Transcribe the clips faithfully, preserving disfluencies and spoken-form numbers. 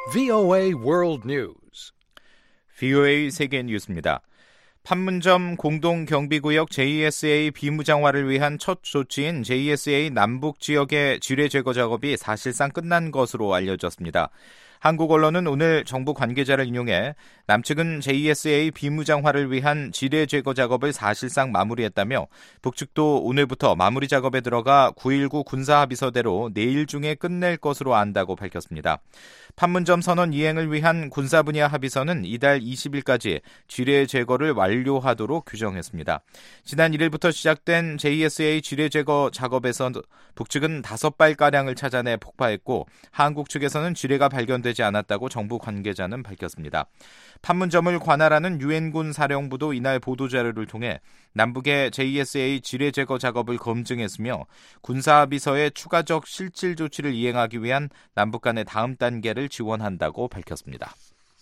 브이오에이 World News. 브이오에이 세계 뉴스입니다. 판문점 공동경비구역 제이에스에이 비무장화를 위한 첫 조치인 제이에스에이 남북 지역의 지뢰 제거 작업이 사실상 끝난 것으로 알려졌습니다. 한국 언론은 오늘 정부 관계자를 인용해 남측은 제이에스에이 비무장화를 위한 지뢰 제거 작업을 사실상 마무리했다며 북측도 오늘부터 마무리 작업에 들어가 구일구 군사합의서대로 내일 중에 끝낼 것으로 안다고 밝혔습니다. 판문점 선언 이행을 위한 군사 분야 합의서는 이달 이십일까지 지뢰 제거를 완료하도록 규정했습니다. 지난 일일부터 시작된 제이에스에이 지뢰 제거 작업에서 북측은 다섯 발가량을 찾아내 폭파했고 한국 측에서는 지뢰가 발견되지 않았다고 정부 관계자는 밝혔습니다. 판문점을 관할하는 유엔군 사령부도 이날 보도자료를 통해 남북의 제이에스에이 지뢰 제거 작업을 검증했으며 군사합의서의 추가적 실질 조치를 이행하기 위한 남북 간의 다음 단계를 지원한다고 밝혔습니다.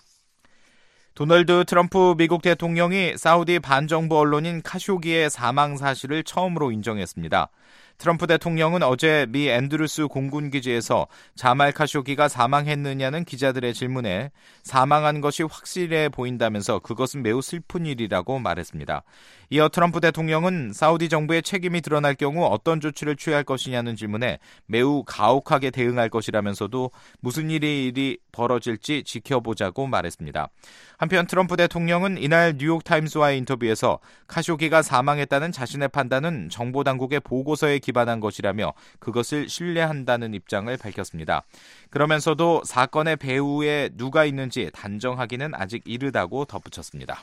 도널드 트럼프 미국 대통령이 사우디 반정부 언론인 카쇼기의 사망 사실을 처음으로 인정했습니다. 트럼프 대통령은 어제 미 앤드루스 공군기지에서 자말 카쇼기가 사망했느냐는 기자들의 질문에 사망한 것이 확실해 보인다면서 그것은 매우 슬픈 일이라고 말했습니다. 이어 트럼프 대통령은 사우디 정부의 책임이 드러날 경우 어떤 조치를 취할 것이냐는 질문에 매우 가혹하게 대응할 것이라면서도 무슨 일이 일이 벌어질지 지켜보자고 말했습니다. 한편 트럼프 대통령은 이날 뉴욕타임스와의 인터뷰에서 카쇼기가 사망했다는 자신의 판단은 정보당국의 보고서에 기반한 것이라며 그것을 신뢰한다는 입장을 밝혔습니다. 그러면서도 사건의 배후에 누가 있는지 단정하기는 아직 이르다고 덧붙였습니다.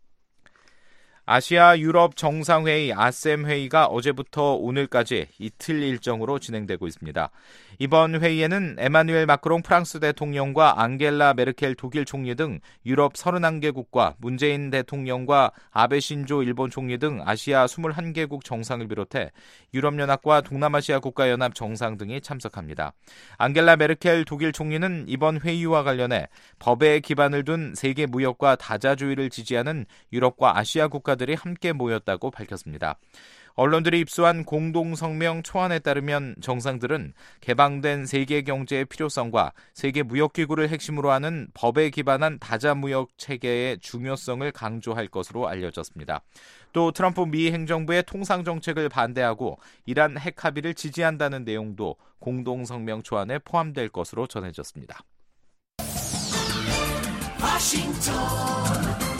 아시아 유럽 정상회의 아셈 회의가 어제부터 오늘까지 이틀 일정으로 진행되고 있습니다. 이번 회의에는 에마누엘 마크롱 프랑스 대통령과 앙겔라 메르켈 독일 총리 등 유럽 서른한 개국과 문재인 대통령과 아베 신조 일본 총리 등 아시아 이십일 개국 정상을 비롯해 유럽연합과 동남아시아 국가연합 정상 등이 참석합니다. 앙겔라 메르켈 독일 총리는 이번 회의와 관련해 법에 기반을 둔 세계 무역과 다자주의를 지지하는 유럽과 아시아 국가들이 함께 모였다고 밝혔습니다. 언론들이 입수한 공동성명 초안에 따르면 정상들은 개방된 세계 경제의 필요성과 세계 무역기구를 핵심으로 하는 법에 기반한 다자무역 체계의 중요성을 강조할 것으로 알려졌습니다. 또 트럼프 미 행정부의 통상정책을 반대하고 이란 핵 합의를 지지한다는 내용도 공동성명 초안에 포함될 것으로 전해졌습니다. 워싱턴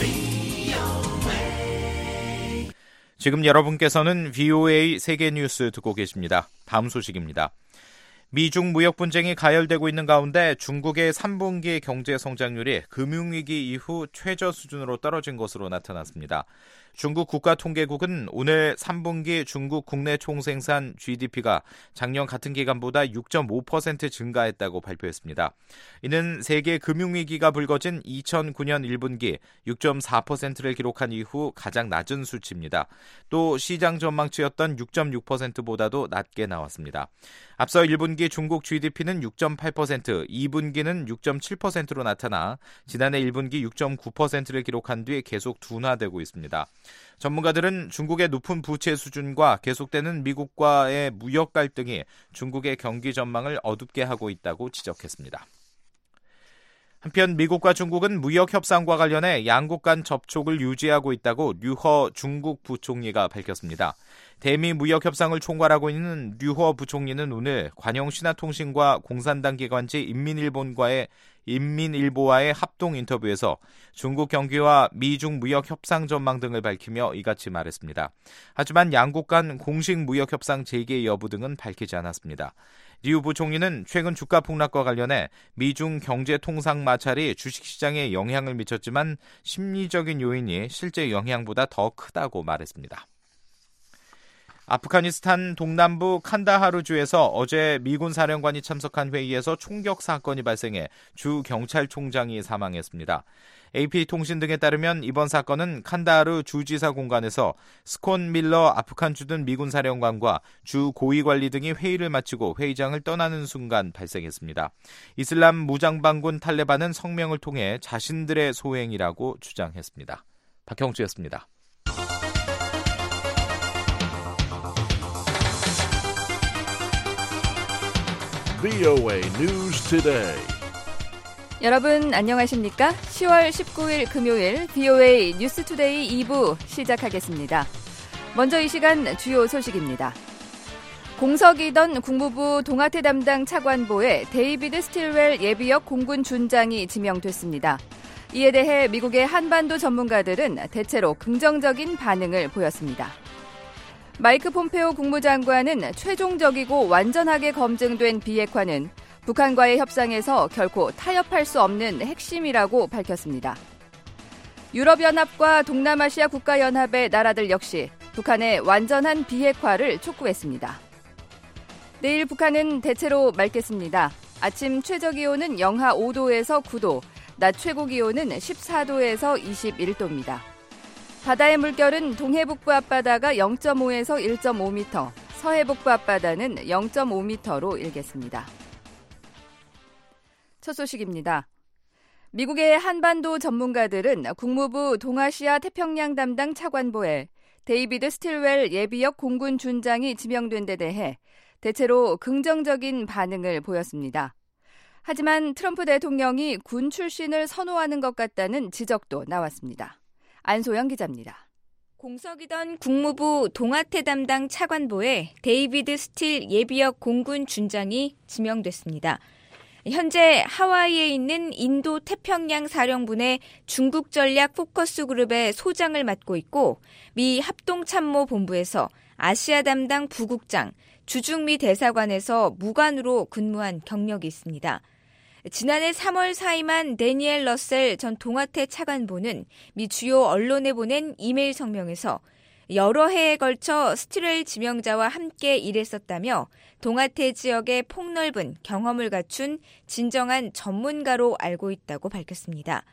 지금 여러분께서는 브이오에이 세계 뉴스 듣고 계십니다. 다음 소식입니다. 미중 무역 분쟁이 가열되고 있는 가운데 중국의 삼 분기 경제 성장률이 금융위기 이후 최저 수준으로 떨어진 것으로 나타났습니다. 중국 국가통계국은 오늘 삼 분기 중국 국내 총생산 지디피가 작년 같은 기간보다 육 점 오 퍼센트 증가했다고 발표했습니다. 이는 세계 금융위기가 불거진 이천구 년 일 분기 육 점 사 퍼센트를 기록한 이후 가장 낮은 수치입니다. 또 시장 전망치였던 육 점 육 퍼센트보다도 낮게 나왔습니다. 앞서 일 분기 중국 지디피는 육 점 팔 퍼센트, 이 분기는 육 점 칠 퍼센트로 나타나 지난해 일 분기 육 점 구 퍼센트를 기록한 뒤 계속 둔화되고 있습니다. 전문가들은 중국의 높은 부채 수준과 계속되는 미국과의 무역 갈등이 중국의 경기 전망을 어둡게 하고 있다고 지적했습니다. 한편 미국과 중국은 무역 협상과 관련해 양국 간 접촉을 유지하고 있다고 류허 중국 부총리가 밝혔습니다. 대미 무역 협상을 총괄하고 있는 류허 부총리는 오늘 관영 신화통신과 공산당 기관지 인민일본과의 인민일보와의 합동 인터뷰에서 중국 경기와 미중 무역 협상 전망 등을 밝히며 이같이 말했습니다. 하지만 양국 간 공식 무역 협상 재개 여부 등은 밝히지 않았습니다. 류 부총리는 최근 주가 폭락과 관련해 미중 경제 통상 마찰이 주식시장에 영향을 미쳤지만 심리적인 요인이 실제 영향보다 더 크다고 말했습니다. 아프가니스탄 동남부 칸다하르주에서 어제 미군 사령관이 참석한 회의에서 총격 사건이 발생해 주 경찰총장이 사망했습니다. 에이피통신 등에 따르면 이번 사건은 칸다하르 주지사 공간에서 스콘 밀러 아프간 주둔 미군 사령관과 주 고위관리 등이 회의를 마치고 회의장을 떠나는 순간 발생했습니다. 이슬람 무장반군 탈레반은 성명을 통해 자신들의 소행이라고 주장했습니다. 박형주였습니다. 브이오에이 News Today. 여러분 안녕하십니까? 시월 십구일 금요일 비오에이 뉴스투데이 이 부 시작하겠습니다. 먼저 이 시간 주요 소식입니다. 공석이던 국무부 동아태 담당 차관보에 데이비드 스틸웰 예비역 공군 준장이 지명됐습니다. 이에 대해 미국의 한반도 전문가들은 대체로 긍정적인 반응을 보였습니다. 마이크 폼페오 국무장관은 최종적이고 완전하게 검증된 비핵화는 북한과의 협상에서 결코 타협할 수 없는 핵심이라고 밝혔습니다. 유럽연합과 동남아시아 국가연합의 나라들 역시 북한의 완전한 비핵화를 촉구했습니다. 내일 북한은 대체로 맑겠습니다. 아침 최저기온은 영하 오 도에서 구 도, 낮 최고기온은 십사 도에서 이십일 도입니다. 바다의 물결은 동해북부 앞바다가 영 점 오에서 일 점 오 미터, 서해북부 앞바다는 영 점 오 미터로 일겠습니다. 첫 소식입니다. 미국의 한반도 전문가들은 국무부 동아시아 태평양 담당 차관보에 데이비드 스틸웰 예비역 공군 준장이 지명된 데 대해 대체로 긍정적인 반응을 보였습니다. 하지만 트럼프 대통령이 군 출신을 선호하는 것 같다는 지적도 나왔습니다. 안소영 기자입니다. 공석이던 국무부 동아태 담당 차관보에 데이비드 스틸 예비역 공군 준장이 지명됐습니다. 현재 하와이에 있는 인도 태평양 사령부의 중국 전략 포커스 그룹의 소장을 맡고 있고 미 합동참모본부에서 아시아 담당 부국장, 주중미 대사관에서 무관으로 근무한 경력이 있습니다. 지난해 삼월 사임한 데니엘 러셀 전 동아태 차관보는 미 주요 언론에 보낸 이메일 성명에서 여러 해에 걸쳐 스틸웰 지명자와 함께 일했었다며 동아태 지역의 폭넓은 경험을 갖춘 진정한 전문가로 알고 있다고 밝혔습니다.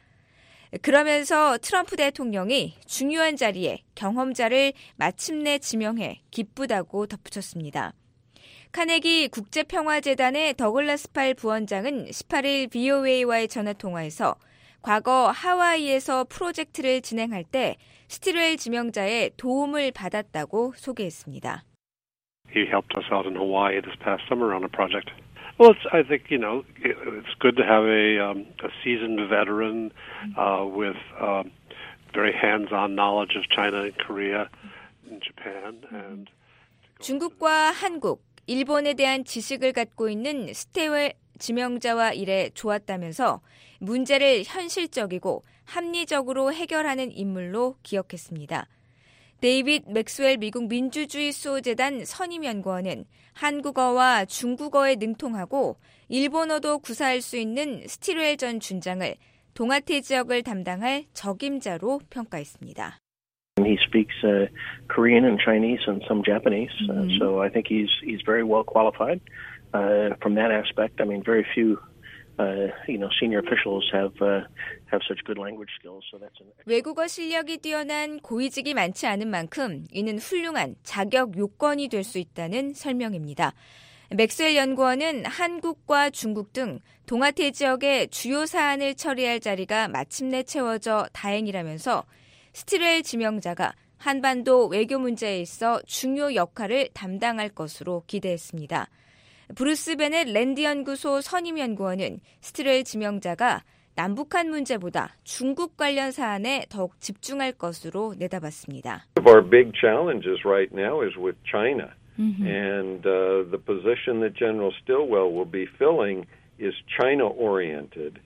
그러면서 트럼프 대통령이 중요한 자리에 경험자를 마침내 지명해 기쁘다고 덧붙였습니다. 카네기 국제평화재단의 더글라스 팔 부원장은 십팔일 비오에이와의 전화통화에서 과거 하와이에서 프로젝트를 진행할 때 스틸웰 지명자의 도움을 받았다고 소개했습니다. He helped us out in Hawaii this past summer on a project. Well, it's, I think, you know, it's good to have a, um, a seasoned veteran uh, with uh, very hands-on knowledge of China and Korea and Japan. And 중국과 한국, 일본에 대한 지식을 갖고 있는 스틸웰 지명자와 일해 좋았다면서 문제를 현실적이고 합리적으로 해결하는 인물로 기억했습니다. 데이빗 맥스웰 미국 민주주의 수호재단 선임연구원은 한국어와 중국어에 능통하고 일본어도 구사할 수 있는 스틸웰 전 준장을 동아태 지역을 담당할 적임자로 평가했습니다. He speaks uh, Korean and Chinese and some Japanese, uh, so I think he's he's very well qualified uh, from that aspect. I mean, very few, uh, you know, senior officials have uh, have such good language skills. So that's an 외국어 실력이 뛰어난 고위직이 많지 않은 만큼 이는 훌륭한 자격 요건이 될 수 있다는 설명입니다. 맥스웰 연구원은 한국과 중국 등 동아태 지역의 주요 사안을 처리할 자리가 마침내 채워져 다행이라면서 스틸웰 지명자가 한반도 외교 문제에 있어 중요 역할을 담당할 것으로 기대했습니다. 브루스 베넷 랜드 연구소 선임 연구원은 스틸웰 지명자가 남북한 문제보다 중국 관련 사안에 더욱 집중할 것으로 내다봤습니다. One of our big challenges right now is with China. Mm-hmm. And uh, the position that General Stilwell will be filling is China-oriented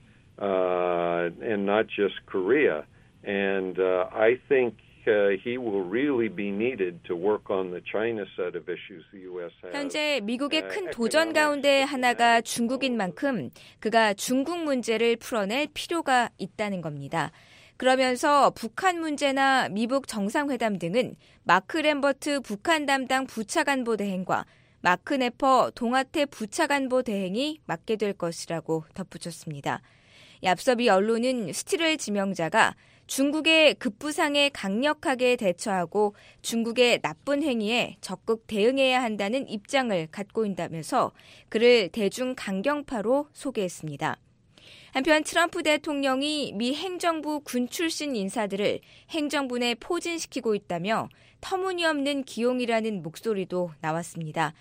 uh, and not just Korea. And uh, I think uh, he will really be needed to work on the China set of issues the U S has. 현재 미국의 큰 도전 가운데 하나가 중국인 만큼 그가 중국 문제를 풀어낼 필요가 있다는 겁니다. 그러면서 북한 문제나 미북 정상회담 등은 마크 램버트 북한 담당 부차관보 대행과 마크 네퍼 동아태 부차관보 대행이 맡게 될 것이라고 덧붙였습니다. 앞서 미 언론은 스틸웰 지명자가 중국의 급부상에 강력하게 대처하고 중국의 나쁜 행위에 적극 대응해야 한다는 입장을 갖고 있다면서 그를 대중 강경파로 소개했습니다. 한편 트럼프 대통령이 미 행정부 군 출신 인사들을 행정부 내 포진시키고 있다며 터무니없는 기용이라는 목소리도 나왔습니다.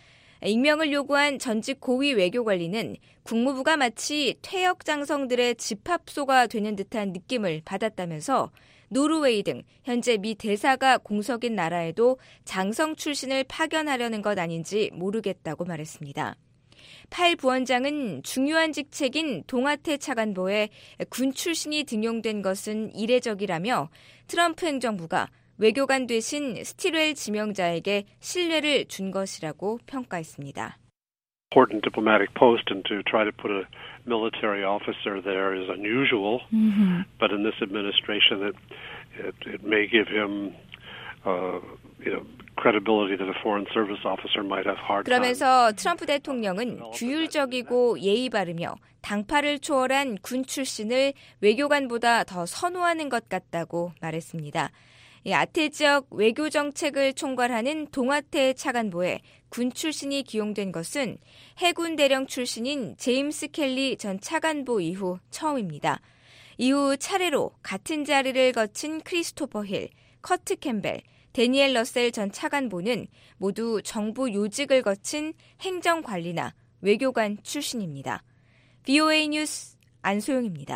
익명을 요구한 전직 고위 외교관리는 국무부가 마치 퇴역 장성들의 집합소가 되는 듯한 느낌을 받았다면서 노르웨이 등 현재 미 대사가 공석인 나라에도 장성 출신을 파견하려는 것 아닌지 모르겠다고 말했습니다. 팔 부원장은 중요한 직책인 동아태 차관보에 군 출신이 등용된 것은 이례적이라며 트럼프 행정부가 외교관 대신 스틸웰 지명자에게 신뢰를 준 것이라고 평가했습니다. Important diplomatic post and to try to put a military officer there is unusual, mm-hmm. but in this administration it, it, it may give him uh, you know, credibility that a foreign service officer might have hard time. 그러면서 트럼프 대통령은 규율적이고 예의 바르며 당파를 초월한 군 출신을 외교관보다 더 선호하는 것 같다고 말했습니다. 아태 지역 외교 정책을 총괄하는 동아태 차관보에 군 출신이 기용된 것은 해군 대령 출신인 제임스 켈리 전 차관보 이후 처음입니다. 이후 차례로 같은 자리를 거친 크리스토퍼 힐, 커트 캠벨, 데니엘 러셀 전 차관보는 모두 정부 요직을 거친 행정관리나 외교관 출신입니다. 브이오에이 뉴스 안소영입니다.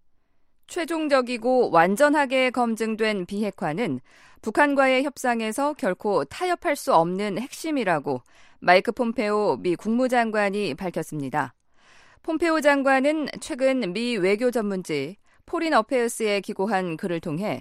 최종적이고 완전하게 검증된 비핵화는 북한과의 협상에서 결코 타협할 수 없는 핵심이라고 마이크 폼페오 미 국무장관이 밝혔습니다. 폼페오 장관은 최근 미 외교 전문지 포린 어페어스에 기고한 글을 통해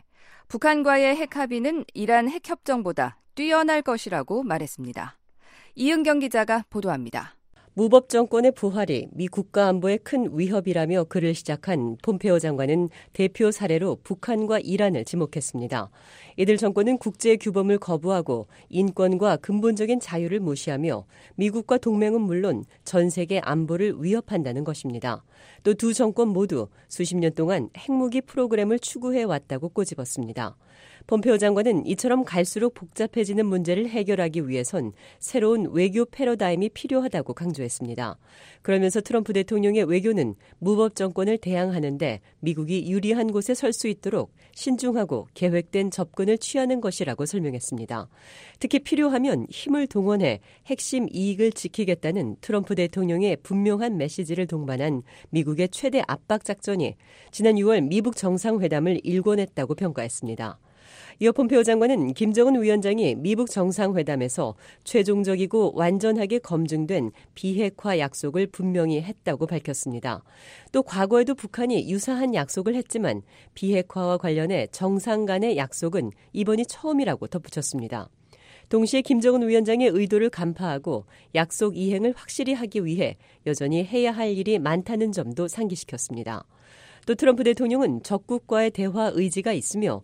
북한과의 핵 합의는 이란 핵협정보다 뛰어날 것이라고 말했습니다. 이은경 기자가 보도합니다. 무법 정권의 부활이 미 국가 안보에 큰 위협이라며 글을 시작한 폼페오 장관은 대표 사례로 북한과 이란을 지목했습니다. 이들 정권은 국제 규범을 거부하고 인권과 근본적인 자유를 무시하며 미국과 동맹은 물론 전 세계 안보를 위협한다는 것입니다. 또 두 정권 모두 수십 년 동안 핵무기 프로그램을 추구해왔다고 꼬집었습니다. 폼페오 장관은 이처럼 갈수록 복잡해지는 문제를 해결하기 위해선 새로운 외교 패러다임이 필요하다고 강조했습니다. 그러면서 트럼프 대통령의 외교는 무법 정권을 대항하는데 미국이 유리한 곳에 설 수 있도록 신중하고 계획된 접근을 취하는 것이라고 설명했습니다. 특히 필요하면 힘을 동원해 핵심 이익을 지키겠다는 트럼프 대통령의 분명한 메시지를 동반한 미국의 최대 압박 작전이 지난 유월 미북 정상회담을 일궈냈다고 평가했습니다. 이어 폼페오 장관은 김정은 위원장이 미북 정상회담에서 최종적이고 완전하게 검증된 비핵화 약속을 분명히 했다고 밝혔습니다. 또 과거에도 북한이 유사한 약속을 했지만 비핵화와 관련해 정상 간의 약속은 이번이 처음이라고 덧붙였습니다. 동시에 김정은 위원장의 의도를 간파하고 약속 이행을 확실히 하기 위해 여전히 해야 할 일이 많다는 점도 상기시켰습니다. 또 트럼프 대통령은 적국과의 대화 의지가 있으며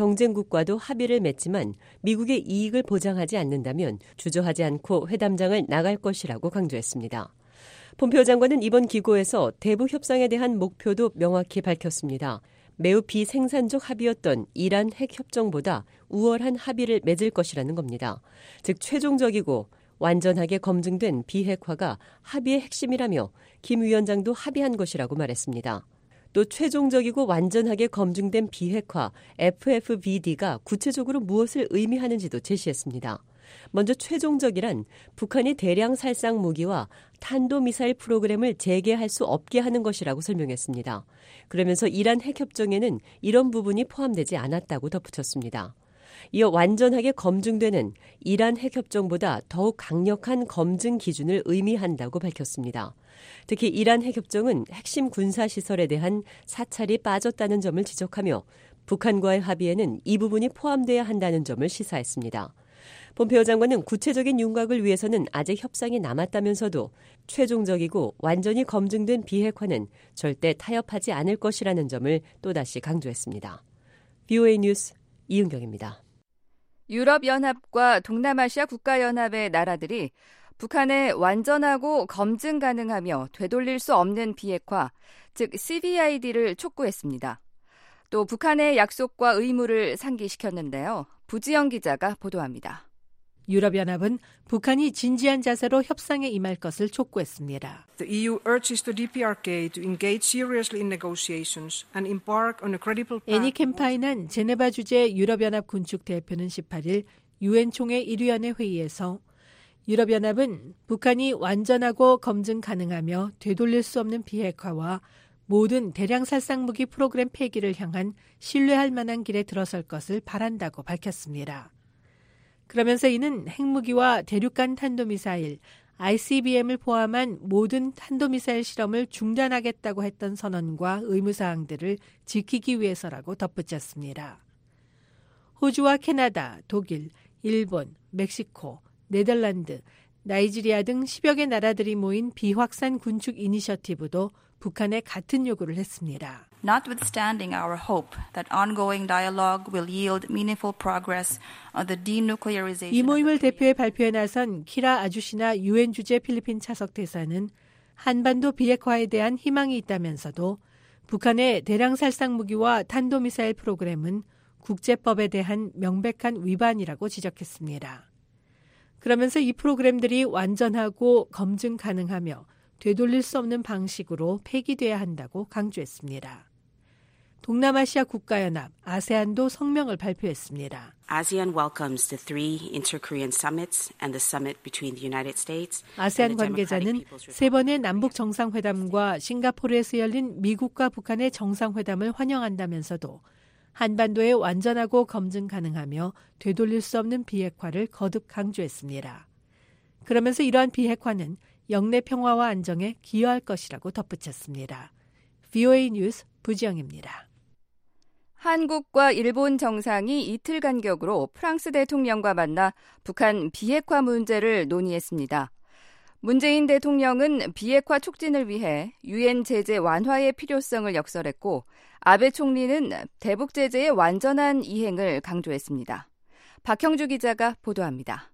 경쟁국과도 합의를 맺지만 미국의 이익을 보장하지 않는다면 주저하지 않고 회담장을 나갈 것이라고 강조했습니다. 폼페오 장관은 이번 기고에서 대북 협상에 대한 목표도 명확히 밝혔습니다. 매우 비생산적 합의였던 이란 핵협정보다 우월한 합의를 맺을 것이라는 겁니다. 즉 최종적이고 완전하게 검증된 비핵화가 합의의 핵심이라며 김 위원장도 합의한 것이라고 말했습니다. 또 최종적이고 완전하게 검증된 비핵화 에프에프비디가 구체적으로 무엇을 의미하는지도 제시했습니다. 먼저 최종적이란 북한이 대량 살상 무기와 탄도미사일 프로그램을 재개할 수 없게 하는 것이라고 설명했습니다. 그러면서 이란 핵협정에는 이런 부분이 포함되지 않았다고 덧붙였습니다. 이어 완전하게 검증되는 이란 핵협정보다 더욱 강력한 검증 기준을 의미한다고 밝혔습니다. 특히 이란 핵협정은 핵심 군사시설에 대한 사찰이 빠졌다는 점을 지적하며 북한과의 합의에는 이 부분이 포함돼야 한다는 점을 시사했습니다. 폼페오 장관은 구체적인 윤곽을 위해서는 아직 협상이 남았다면서도 최종적이고 완전히 검증된 비핵화는 절대 타협하지 않을 것이라는 점을 또다시 강조했습니다. 브이오에이 뉴스 이은경입니다. 유럽연합과 동남아시아 국가연합의 나라들이 북한의 완전하고 검증 가능하며 되돌릴 수 없는 비핵화, 즉 씨비아이디를 촉구했습니다. 또 북한의 약속과 의무를 상기시켰는데요. 부지영 기자가 보도합니다. 유럽연합은 북한이 진지한 자세로 협상에 임할 것을 촉구했습니다. The 이유 urges the 디피아르케이 to engage seriously in negotiations and embark on a credible path. 애니 캠파인한 제네바 주재 유럽연합 군축 대표는 십팔 일 유엔 총회 일 위원회 회의에서 유럽연합은 북한이 완전하고 검증 가능하며 되돌릴 수 없는 비핵화와 모든 대량 살상무기 프로그램 폐기를 향한 신뢰할 만한 길에 들어설 것을 바란다고 밝혔습니다. 그러면서 이는 핵무기와 대륙간 탄도미사일, 아이씨비엠을 포함한 모든 탄도미사일 실험을 중단하겠다고 했던 선언과 의무사항들을 지키기 위해서라고 덧붙였습니다. 호주와 캐나다, 독일, 일본, 멕시코, 네덜란드, 나이지리아 등 십여 개 나라들이 모인 비확산 군축 이니셔티브도 북한에 같은 요구를 했습니다. Notwithstanding our hope that ongoing dialogue will yield meaningful progress on the denuclearization. 이 모임을 대표해 발표에 나선 키라 아주시나 유엔 주재 필리핀 차석 대사는 한반도 비핵화에 대한 희망이 있다면서도 북한의 대량 살상 무기와 탄도미사일 프로그램은 국제법에 대한 명백한 위반이라고 지적했습니다. 그러면서 이 프로그램들이 완전하고 검증 가능하며 되돌릴 수 없는 방식으로 폐기돼야 한다고 강조했습니다. 동남아시아 국가연합 아세안도 성명을 발표했습니다. ASEAN welcomes the three inter-Korean summits and the summit between the United States. 아세안 관계자는 세 번의 남북 정상회담과 싱가포르에서 열린 미국과 북한의 정상회담을 환영한다면서도 한반도에 완전하고 검증 가능하며 되돌릴 수 없는 비핵화를 거듭 강조했습니다. 그러면서 이러한 비핵화는 영내 평화와 안정에 기여할 것이라고 덧붙였습니다. 브이오에이 뉴스 부지영입니다. 한국과 일본 정상이 이틀 간격으로 프랑스 대통령과 만나 북한 비핵화 문제를 논의했습니다. 문재인 대통령은 비핵화 촉진을 위해 유엔 제재 완화의 필요성을 역설했고 아베 총리는 대북 제재의 완전한 이행을 강조했습니다. 박형주 기자가 보도합니다.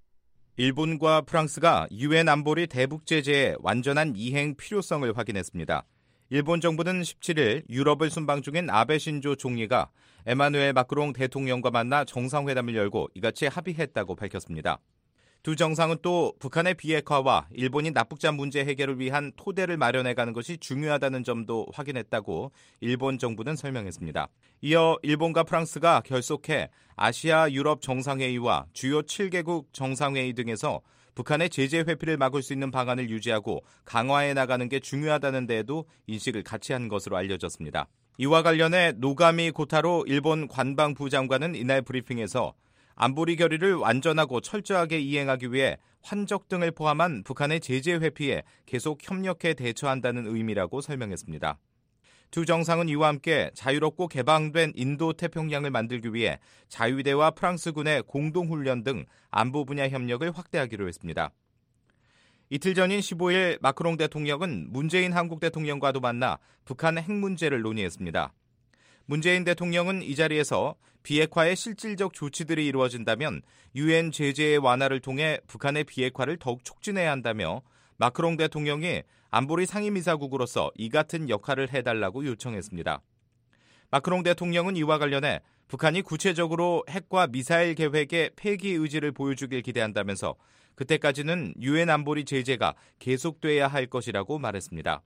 일본과 프랑스가 유엔 안보리 대북 제재의 완전한 이행 필요성을 확인했습니다. 일본 정부는 십칠 일 유럽을 순방 중인 아베 신조 총리가 에마누엘 마크롱 대통령과 만나 정상회담을 열고 이같이 합의했다고 밝혔습니다. 두 정상은 또 북한의 비핵화와 일본이 납북자 문제 해결을 위한 토대를 마련해가는 것이 중요하다는 점도 확인했다고 일본 정부는 설명했습니다. 이어 일본과 프랑스가 결속해 아시아 유럽 정상회의와 주요 칠 개국 정상회의 등에서 북한의 제재 회피를 막을 수 있는 방안을 유지하고 강화해 나가는 게 중요하다는 데에도 인식을 같이 한 것으로 알려졌습니다. 이와 관련해 노가미 고타로 일본 관방부 장관은 이날 브리핑에서 안보리 결의를 완전하고 철저하게 이행하기 위해 환적 등을 포함한 북한의 제재 회피에 계속 협력해 대처한다는 의미라고 설명했습니다. 두 정상은 이와 함께 자유롭고 개방된 인도 태평양을 만들기 위해 자유대와 프랑스군의 공동훈련 등 안보 분야 협력을 확대하기로 했습니다. 이틀 전인 십오 일 마크롱 대통령은 문재인 한국 대통령과도 만나 북한 핵 문제를 논의했습니다. 문재인 대통령은 이 자리에서 비핵화의 실질적 조치들이 이루어진다면 유엔 제재의 완화를 통해 북한의 비핵화를 더욱 촉진해야 한다며 마크롱 대통령이 안보리 상임이사국으로서 이 같은 역할을 해달라고 요청했습니다. 마크롱 대통령은 이와 관련해 북한이 구체적으로 핵과 미사일 계획의 폐기 의지를 보여주길 기대한다면서 그때까지는 유엔 안보리 제재가 계속돼야 할 것이라고 말했습니다.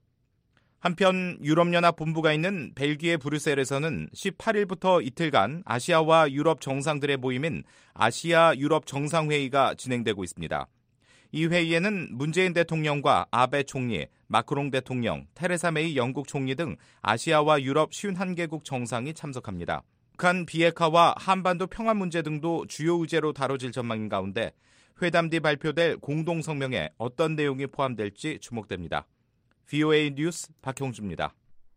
한편 유럽연합 본부가 있는 벨기에 브뤼셀에서는 십팔 일부터 이틀간 아시아와 유럽 정상들의 모임인 아시아 유럽 정상회의가 진행되고 있습니다. 이 회의에는 문재인 대통령과 아베 총리, 마크롱 대통령, 테레사 메이 영국 총리 등 아시아와 유럽 오십일 개국 정상이 참석합니다. 북한 비핵화와 한반도 평화 문제 등도 주요 의제로 다뤄질 전망인 가운데 회담 뒤 발표될 공동성명에 어떤 내용이 포함될지 주목됩니다. 브이오에이 뉴스 박형주입니다.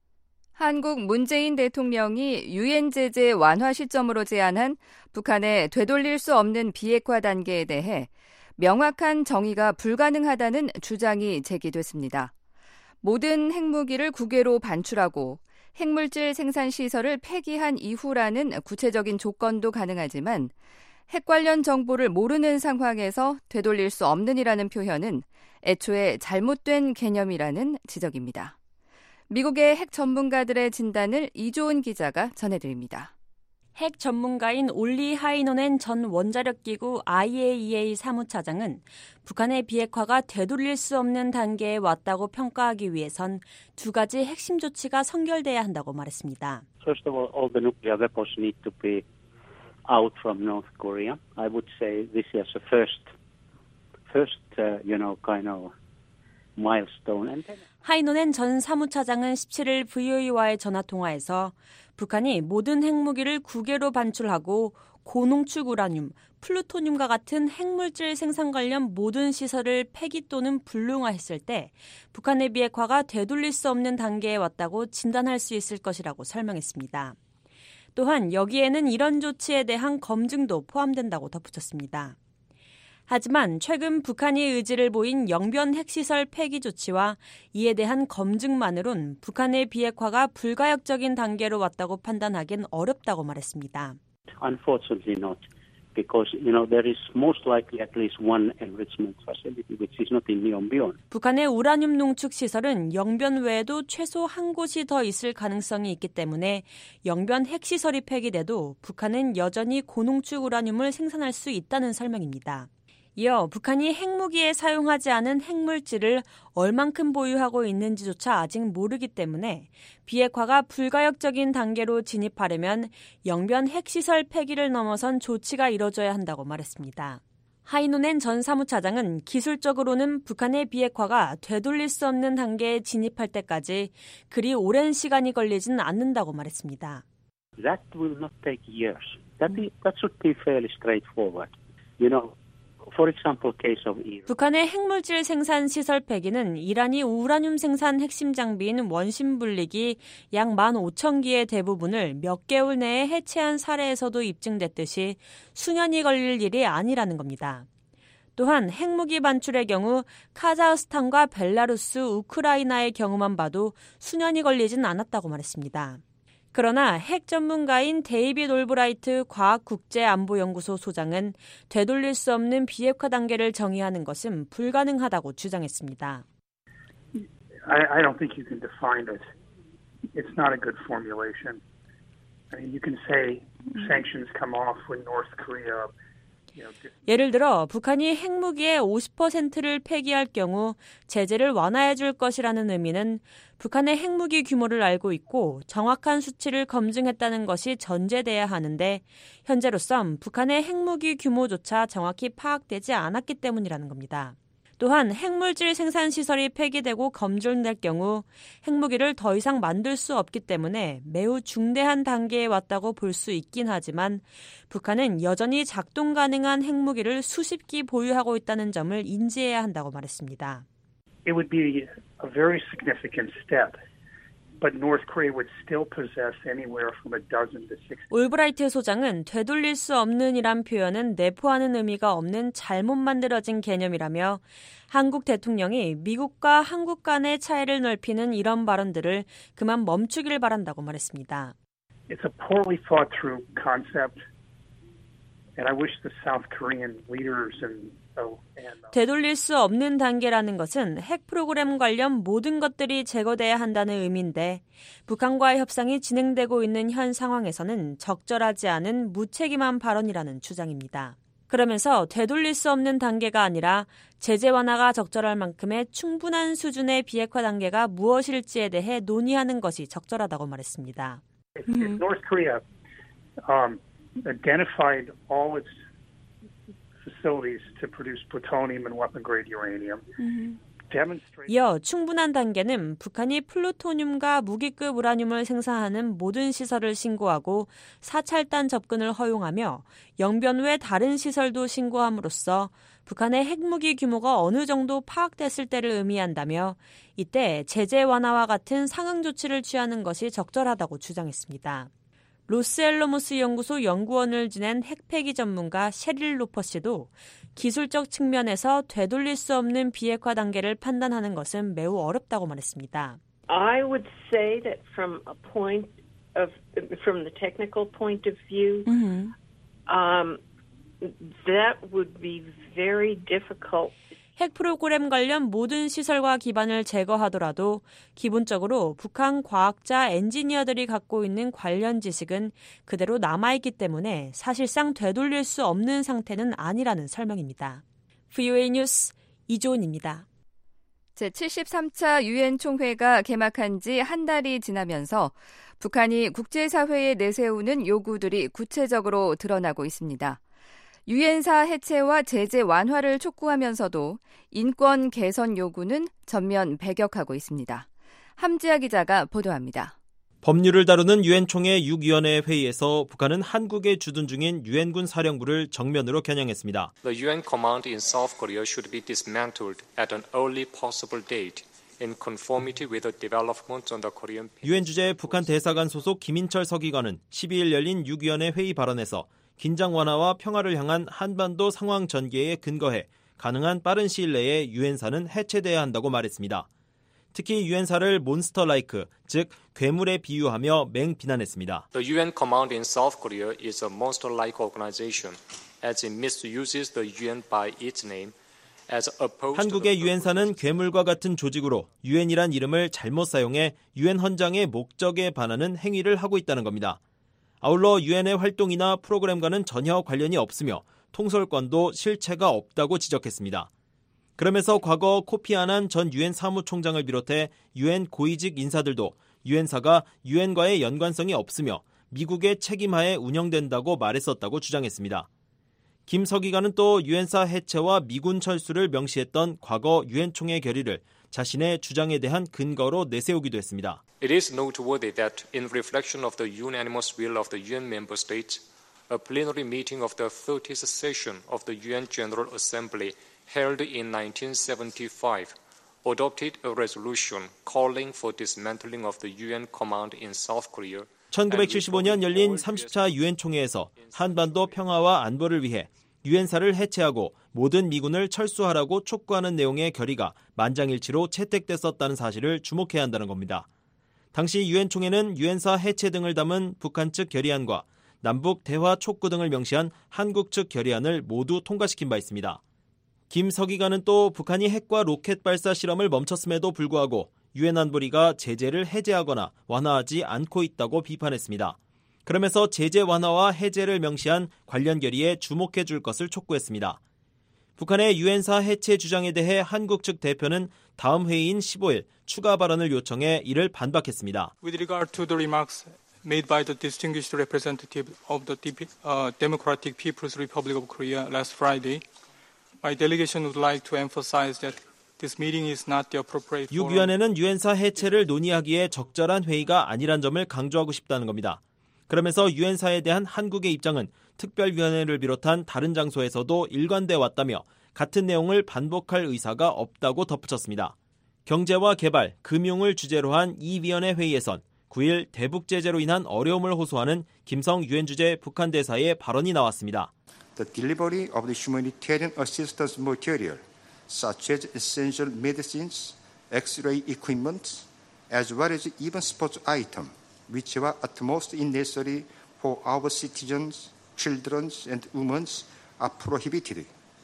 한국 문재인 대통령이 유엔 제재 완화 시점으로 제안한 북한의 되돌릴 수 없는 비핵화 단계에 대해 명확한 정의가 불가능하다는 주장이 제기됐습니다. 모든 핵무기를 국외로 반출하고 핵물질 생산 시설을 폐기한 이후라는 구체적인 조건도 가능하지만 핵 관련 정보를 모르는 상황에서 되돌릴 수 없는이라는 표현은 애초에 잘못된 개념이라는 지적입니다. 미국의 핵 전문가들의 진단을 이조은 기자가 전해드립니다. 핵 전문가인 올리 하이노넨 전 원자력기구 아이에이이에이 사무차장은 북한의 비핵화가 되돌릴 수 없는 단계에 왔다고 평가하기 위해선 두 가지 핵심 조치가 선결돼야 한다고 말했습니다. First of all, all the nuclear weapons need to be out from North Korea. I would say this is a first first, uh, you know, kind of milestone. And then... 하이노넨 전 사무차장은 십칠 일 브이오에이와의 전화통화에서 북한이 모든 핵무기를 국외로 반출하고 고농축 우라늄, 플루토늄과 같은 핵물질 생산 관련 모든 시설을 폐기 또는 불능화했을 때 북한의 비핵화가 되돌릴 수 없는 단계에 왔다고 진단할 수 있을 것이라고 설명했습니다. 또한 여기에는 이런 조치에 대한 검증도 포함된다고 덧붙였습니다. 하지만 최근 북한이 의지를 보인 영변 핵시설 폐기 조치와 이에 대한 검증만으론 북한의 비핵화가 불가역적인 단계로 왔다고 판단하기는 어렵다고 말했습니다. Unfortunately not, because you know there is most likely at least one enrichment facility which is not in Yongbyon. 북한의 우라늄 농축 시설은 영변 외에도 최소 한 곳이 더 있을 가능성이 있기 때문에 영변 핵시설이 폐기돼도 북한은 여전히 고농축 우라늄을 생산할 수 있다는 설명입니다. 이어 북한이 핵무기에 사용하지 않은 핵물질을 얼만큼 보유하고 있는지조차 아직 모르기 때문에 비핵화가 불가역적인 단계로 진입하려면 영변 핵시설 폐기를 넘어선 조치가 이뤄져야 한다고 말했습니다. 하이노넨 전 사무차장은 기술적으로는 북한의 비핵화가 되돌릴 수 없는 단계에 진입할 때까지 그리 오랜 시간이 걸리진 않는다고 말했습니다. That will not take years. That, be, that should be fairly straightforward. You know, For example, case of Iran. 북한의 핵물질 생산 시설 폐기는 이란이 우라늄 생산 핵심 장비인 원심 분리기 약 만 오천 기의 대부분을 몇 개월 내에 해체한 사례에서도 입증됐듯이 수년이 걸릴 일이 아니라는 겁니다. 또한 핵무기 반출의 경우 카자흐스탄과 벨라루스, 우크라이나의 경우만 봐도 수년이 걸리진 않았다고 말했습니다. 그러나 핵 전문가인 데이빗 올브라이트 과학국제안보연구소 소장은 되돌릴 수 없는 비핵화 단계를 정의하는 것은 불가능하다고 주장했습니다. I, I don't think you can define it. It's not a good formulation. I mean, you can say sanctions come off when North Korea. 예를 들어 북한이 핵무기의 오십 퍼센트를 폐기할 경우 제재를 완화해 줄 것이라는 의미는 북한의 핵무기 규모를 알고 있고 정확한 수치를 검증했다는 것이 전제돼야 하는데 현재로선 북한의 핵무기 규모조차 정확히 파악되지 않았기 때문이라는 겁니다. 또한 핵물질 생산 시설이 폐기되고 검증될 경우 핵무기를 더 이상 만들 수 없기 때문에 매우 중대한 단계에 왔다고 볼 수 있긴 하지만 북한은 여전히 작동 가능한 핵무기를 수십 기 보유하고 있다는 점을 인지해야 한다고 말했습니다. It would be a very significant step. But North Korea would still possess anywhere from a dozen to sixty. 올브라이트 소장은 되돌릴 수 없는이란 표현은 내포하는 의미가 없는 잘못 만들어진 개념이라며 한국 대통령이 미국과 한국 간의 차이를 넓히는 이런 발언들을 그만 멈추길 바란다고 말했습니다. It's a poorly thought through concept, and I wish the South Korean leaders and 되돌릴 수 없는 단계라는 것은 핵 프로그램 관련 모든 것들이 제거돼야 한다는 의미인데 북한과의 협상이 진행되고 있는 현 상황에서는 적절하지 않은 무책임한 발언이라는 주장입니다. 그러면서 되돌릴 수 없는 단계가 아니라 제재 완화가 적절할 만큼의 충분한 수준의 비핵화 단계가 무엇일지에 대해 논의하는 것이 적절하다고 말했습니다. If, if North Korea um, identified all its facilities to produce plutonium and weapon-grade uranium. 이어 충분한 단계는 북한이 플루토늄과 무기급 우라늄을 생산하는 모든 시설을 신고하고 사찰단 접근을 허용하며 영변 외 다른 시설도 신고함으로써 북한의 핵무기 규모가 어느 정도 파악됐을 때를 의미한다며 이때 제재 완화와 같은 상응 조치를 취하는 것이 적절하다고 주장했습니다. 로스앨러모스 연구소 연구원을 지낸 핵폐기 전문가 셰릴 로퍼 씨도 기술적 측면에서 되돌릴 수 없는 비핵화 단계를 판단하는 것은 매우 어렵다고 말했습니다. I would say that from a point of, from the technical point of view, mm-hmm. um, that would be very difficult. 핵 프로그램 관련 모든 시설과 기반을 제거하더라도 기본적으로 북한 과학자, 엔지니어들이 갖고 있는 관련 지식은 그대로 남아있기 때문에 사실상 되돌릴 수 없는 상태는 아니라는 설명입니다. 브이오에이 뉴스 이조은입니다. 제칠십삼 차 유엔 총회가 개막한 지 한 달이 지나면서 북한이 국제사회에 내세우는 요구들이 구체적으로 드러나고 있습니다. 유엔사 해체와 제재 완화를 촉구하면서도 인권 개선 요구는 전면 배격하고 있습니다. 함지아 기자가 보도합니다. 법률을 다루는 유엔 총회 육 위원회 회의에서 북한은 한국에 주둔 중인 유엔군 사령부를 정면으로 겨냥했습니다. The 유엔 command in South Korea should be dismantled at an early possible date in conformity with the development on the Korean. 유엔 주재 북한 대사관 소속 김인철 서기관은 십이 일 열린 육 위원회 회의 발언에서 긴장 완화와 평화를 향한 한반도 상황 전개에 근거해 가능한 빠른 시일 내에 유엔사는 해체돼야 한다고 말했습니다. 특히 유엔사를 몬스터 라이크, 즉 괴물에 비유하며 맹비난했습니다. The 유엔 command in South Korea is a monster-like organization as it misuses the 유엔 by its name. As opposed 한국의 유엔사는 괴물과 같은 조직으로 유엔이란 이름을 잘못 사용해 유엔 헌장의 목적에 반하는 행위를 하고 있다는 겁니다. 아울러 유엔의 활동이나 프로그램과는 전혀 관련이 없으며 통솔권도 실체가 없다고 지적했습니다. 그러면서 과거 코피 아난 전 유엔 사무총장을 비롯해 유엔 고위직 인사들도 유엔사가 유엔과의 연관성이 없으며 미국의 책임하에 운영된다고 말했었다고 주장했습니다. 김 서기관은 또 유엔사 해체와 미군 철수를 명시했던 과거 유엔 총회 결의를 자신의 주장에 대한 근거로 내세우기도 했습니다. It is noteworthy that in reflection of the unanimous will of the 유엔 member states, a plenary meeting of the thirtieth session of the 유엔 General Assembly held in nineteen seventy-five adopted a resolution calling for dismantling of the 유엔 command in South Korea. 천구백칠십오 년 열린 삼십 차 유엔 총회에서 한반도 평화와 안보를 위해 유엔사를 해체하고 모든 미군을 철수하라고 촉구하는 내용의 결의가 만장일치로 채택됐었다는 사실을 주목해야 한다는 겁니다. 당시 유엔 총회는 유엔사 해체 등을 담은 북한 측 결의안과 남북 대화 촉구 등을 명시한 한국 측 결의안을 모두 통과시킨 바 있습니다. 김 서기관은 또 북한이 핵과 로켓 발사 실험을 멈췄음에도 불구하고 유엔 안보리가 제재를 해제하거나 완화하지 않고 있다고 비판했습니다. 그러면서 제재 완화와 해제를 명시한 관련 결의에 주목해 줄 것을 촉구했습니다. 북한의 유엔사 해체 주장에 대해 한국 측 대표는 다음 회의인 십오 일 추가 발언을 요청해 이를 반박했습니다. With regard to the remarks made by the distinguished representative of the uh, Democratic People's Republic of Korea last Friday, my delegation would like to emphasize that this meeting is not the appropriate forum. 육 위원회는 유엔사 해체를 논의하기에 적절한 회의가 아니란 점을 강조하고 싶다는 겁니다. 그러면서 유엔사에 대한 한국의 입장은 특별위원회를 비롯한 다른 장소에서도 일관돼 왔다며 같은 내용을 반복할 의사가 없다고 덧붙였습니다. 경제와 개발, 금융을 주제로 한 이 위원회 회의에선 구 일 대북 제재로 인한 어려움을 호소하는 김성 유엔 주재 북한 대사의 발언이 나왔습니다. The delivery of the humanitarian assistance material, such as essential medicines, X-ray equipment, as well as even sports items, which were at most necessary for our citizens, children, and women, are prohibited.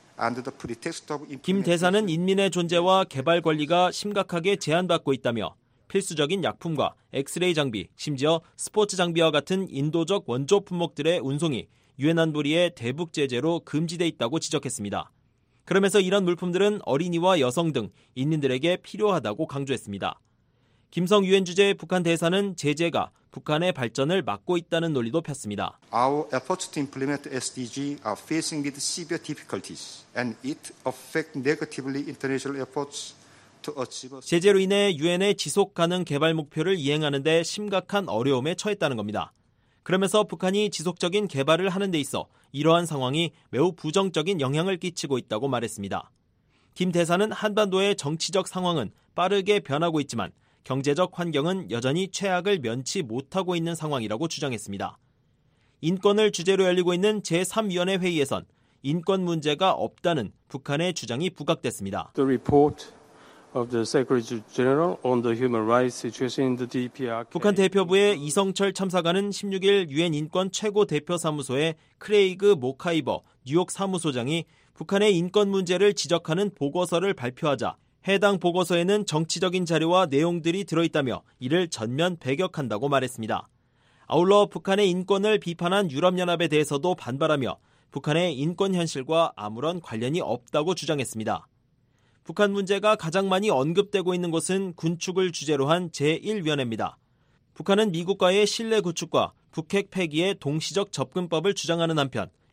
김 대사는 인민의 존재와 개발 권리가 심각하게 제한받고 있다며 필수적인 약품과 엑스레이 장비, 심지어 스포츠 장비와 같은 인도적 원조 품목들의 운송이 유엔 안보리의 대북 제재로 금지돼 있다고 지적했습니다. 그러면서 이런 물품들은 어린이와 여성 등 인민들에게 필요하다고 강조했습니다. 김성 유엔 주재 북한 대사는 제재가 북한의 발전을 막고 있다는 논리도 폈습니다. Our efforts to implement 에스 디 지 are facing with severe difficulties, and it affects negatively international efforts to achieve. 제재로 인해 유엔의 지속 가능 개발 목표를 이행하는 데 심각한 어려움에 처했다는 겁니다. 그러면서 북한이 지속적인 개발을 하는 데 있어 이러한 상황이 매우 부정적인 영향을 끼치고 있다고 말했습니다. 김 대사는 한반도의 정치적 상황은 빠르게 변하고 있지만 경제적 환경은 여전히 최악을 면치 못하고 있는 상황이라고 주장했습니다. 인권을 주제로 열리고 있는 제삼 위원회 회의에선 인권 문제가 없다는 북한의 주장이 부각됐습니다. The report of the Secretary General on the human rights situation in the 디피아르케이. 북한 대표부의 이성철 참사관은 십육 일 유엔 인권 최고 대표 사무소의 크레이그 모카이버 뉴욕 사무소장이 북한의 인권 문제를 지적하는 보고서를 발표하자 해당 보고서에는 정치적인 자료와 내용들이 들어있다며 이를 전면 배격한다고 말했습니다. 아울러 북한의 인권을 비판한 유럽연합에 대해서도 반발하며 북한의 인권 현실과 아무런 관련이 없다고 주장했습니다. 북한 문제가 가장 많이 언급되고 있는 곳은 군축을 주제로 한 제일 위원회입니다. 북한은 미국과의 신뢰 구축과 북핵 폐기의 동시적 접근법을 주장하는 한편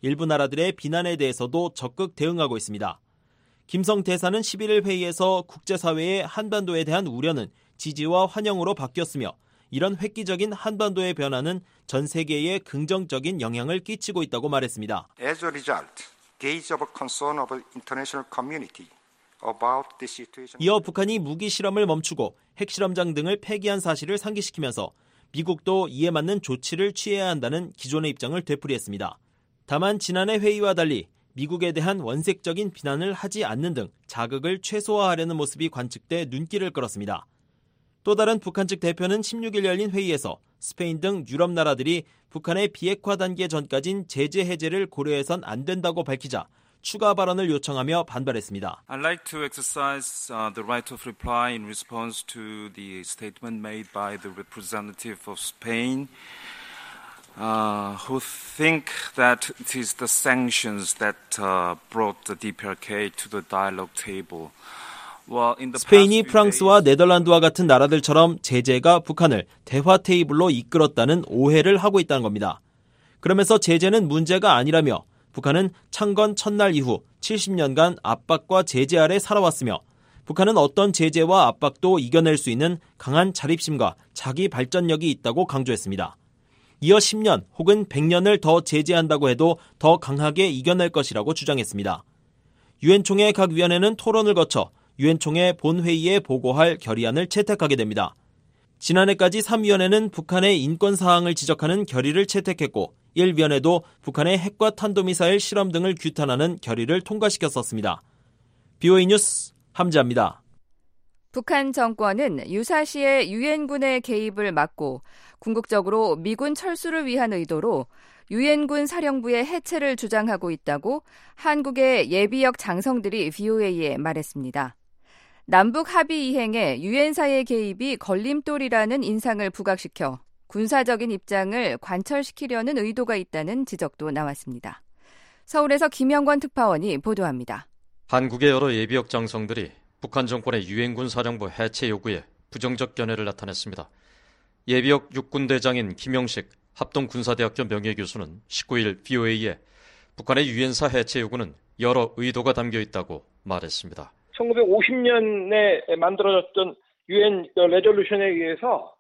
일부 나라들의 비난에 대해서도 적극 대응하고 있습니다. 김성 대사는 십일 일 회의에서 국제사회의 한반도에 대한 우려는 지지와 환영으로 바뀌었으며 이런 획기적인 한반도의 변화는 전 세계에 긍정적인 영향을 끼치고 있다고 말했습니다. As a result, there is a concern of the international community about the situation. 이어 북한이 무기 실험을 멈추고 핵실험장 등을 폐기한 사실을 상기시키면서 미국도 이에 맞는 조치를 취해야 한다는 기존의 입장을 되풀이했습니다. 다만 지난해 회의와 달리 미국에 대한 원색적인 비난을 하지 않는 등 자극을 최소화하려는 모습이 관측돼 눈길을 끌었습니다. 또 다른 북한 측 대표는 십육 일 열린 회의에서 스페인 등 유럽 나라들이 북한의 비핵화 단계 전까진 제재 해제를 고려해선 안 된다고 밝히자 추가 발언을 요청하며 반발했습니다. I'd like to exercise uh, the right of reply in response to the statement made by the representative of Spain, uh, who think that it is the sanctions that uh, brought the D P R K to the dialogue table. Well, in the 스페인이 프랑스와 네덜란드와 같은 나라들처럼 제재가 북한을 대화 테이블로 이끌었다는 오해를 하고 있다는 겁니다. 그러면서 제재는 문제가 아니라며 북한은 창건 첫날 이후 칠십 년간 압박과 제재 아래 살아왔으며 북한은 어떤 제재와 압박도 이겨낼 수 있는 강한 자립심과 자기 발전력이 있다고 강조했습니다. 이어 십 년 혹은 백 년을 더 제재한다고 해도 더 강하게 이겨낼 것이라고 주장했습니다. 유엔 총회 각 위원회는 토론을 거쳐 유엔 총회 본회의에 보고할 결의안을 채택하게 됩니다. 지난해까지 삼 위원회는 북한의 인권 사항을 지적하는 결의를 채택했고 일 위원회도 북한의 핵과 탄도미사일 실험 등을 규탄하는 결의를 통과시켰었습니다. 비오에이 뉴스 함지아입니다. 북한 정권은 유사시에 유엔군의 개입을 막고 궁극적으로 미군 철수를 위한 의도로 유엔군 사령부의 해체를 주장하고 있다고 한국의 예비역 장성들이 비오에이에 말했습니다. 남북 합의 이행에 유엔사의 개입이 걸림돌이라는 인상을 부각시켜 군사적인 입장을 관철시키려는 의도가 있다는 지적도 나왔습니다. 서울에서 김영권 특파원이 보도합니다. 한국의 여러 예비역 장성들이 북한 정권의 유엔군 사령부 해체 요구에 부정적 견해를 나타냈습니다. 예비역 육군대장인 김영식 합동군사대학교 명예교수는 십구 일 비오에이에 북한의 유엔사 해체 요구는 여러 의도가 담겨 있다고 말했습니다. 천구백오십 년에 만들어졌던 유엔 레졸루션에 의해서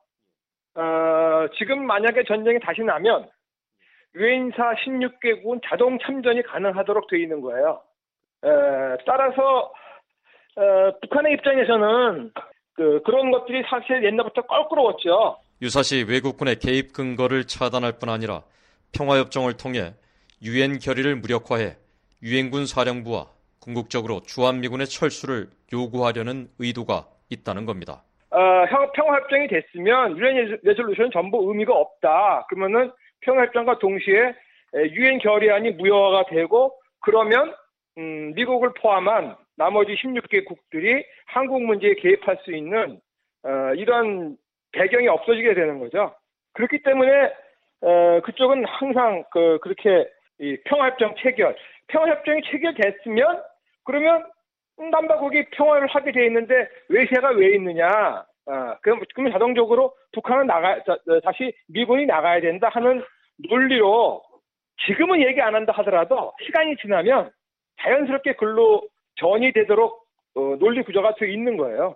어, 지금 만약에 전쟁이 다시 나면 유엔사 십육 개국은 자동 참전이 가능하도록 되어 있는 거예요. 에, 따라서 어, 북한의 입장에서는 그, 그런 것들이 사실 옛날부터 껄끄러웠죠. 유사시 외국군의 개입 근거를 차단할 뿐 아니라 평화협정을 통해 유엔 결의를 무력화해 유엔군 사령부와 궁극적으로 주한미군의 철수를 요구하려는 의도가 있다는 겁니다. 어, 평화협정이 됐으면 유엔 레졸루션 전부 의미가 없다. 그러면은 평화협정과 동시에 유엔 결의안이 무효화가 되고 그러면 음, 미국을 포함한 나머지 십육 개국들이 한국 문제에 개입할 수 있는 어, 이런 배경이 없어지게 되는 거죠. 그렇기 때문에 어, 그쪽은 항상 그, 그렇게 이 평화협정 체결, 평화협정이 체결됐으면 그러면 남북이 평화를 하게 돼 있는데 외세가 왜 있느냐? 아, 그럼, 그러면 자동적으로 북한은 나가 다시 미군이 나가야 된다 하는 논리로 지금은 얘기 안 한다 하더라도 시간이 지나면 자연스럽게 글로 전이되도록 어, 논리 구조가 되어 있는 거예요.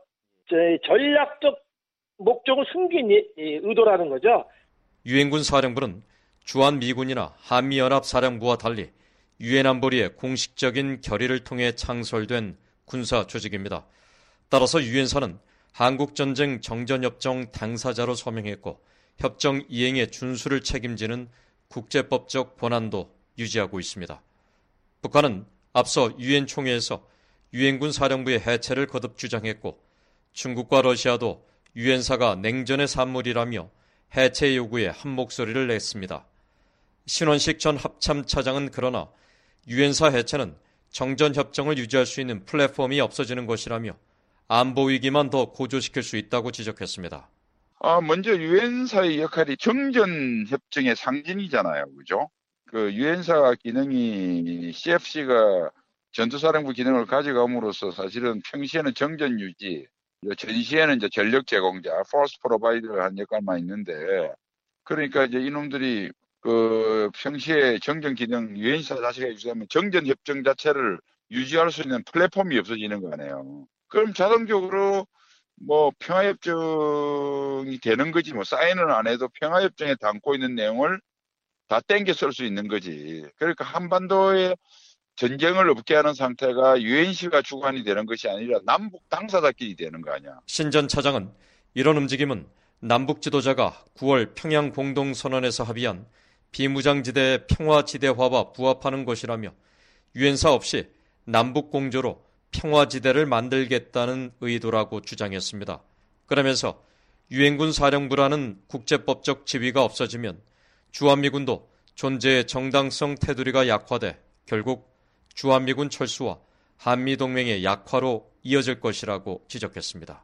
전략적 목적을 숨긴 의도라는 거죠. 유엔군 사령부는 주한미군이나 한미연합 사령부와 달리 유엔 안보리의 공식적인 결의를 통해 창설된 군사 조직입니다. 따라서 유엔사는 한국전쟁 정전협정 당사자로 서명했고 협정 이행의 준수를 책임지는 국제법적 권한도 유지하고 있습니다. 북한은 앞서 유엔 총회에서 유엔군 사령부의 해체를 거듭 주장했고 중국과 러시아도 유엔사가 냉전의 산물이라며 해체 요구에 한 목소리를 냈습니다. 신원식 전 합참차장은 그러나 유엔사 해체는 정전협정을 유지할 수 있는 플랫폼이 없어지는 것이라며 안보 위기만 더 고조시킬 수 있다고 지적했습니다. 아, 먼저 유엔사의 역할이 정전협정의 상징이잖아요. 그죠? 그 유엔사 기능이 씨에프씨가 전투사령부 기능을 가져감으로써 사실은 평시에는 정전 유지, 전시에는 이제 전력 제공자, force provider를 한 역할만 있는데, 그러니까 이제 이놈들이 그 평시에 정전 기능 유엔사 자체가 유지하면 정전 협정 자체를 유지할 수 있는 플랫폼이 없어지는 거 아니에요. 그럼 자동적으로 뭐 평화협정이 되는 거지 뭐 사인을 안 해도 평화협정에 담고 있는 내용을 다 땡겨 쓸 수 있는 거지. 그러니까 한반도에 전쟁을 없게 하는 상태가 유엔씨가 주관이 되는 것이 아니라 남북 당사자끼리 되는 거 아니야. 신 전 차장은 이런 움직임은 남북 지도자가 구월 평양 공동선언에서 합의한 비무장지대 평화지대화와 부합하는 것이라며 유엔사 없이 남북 공조로 평화지대를 만들겠다는 의도라고 주장했습니다. 그러면서 유엔군 사령부라는 국제법적 지위가 없어지면 주한미군도 존재의 정당성 테두리가 약화돼 결국 주한미군 철수와 한미동맹의 약화로 이어질 것이라고 지적했습니다.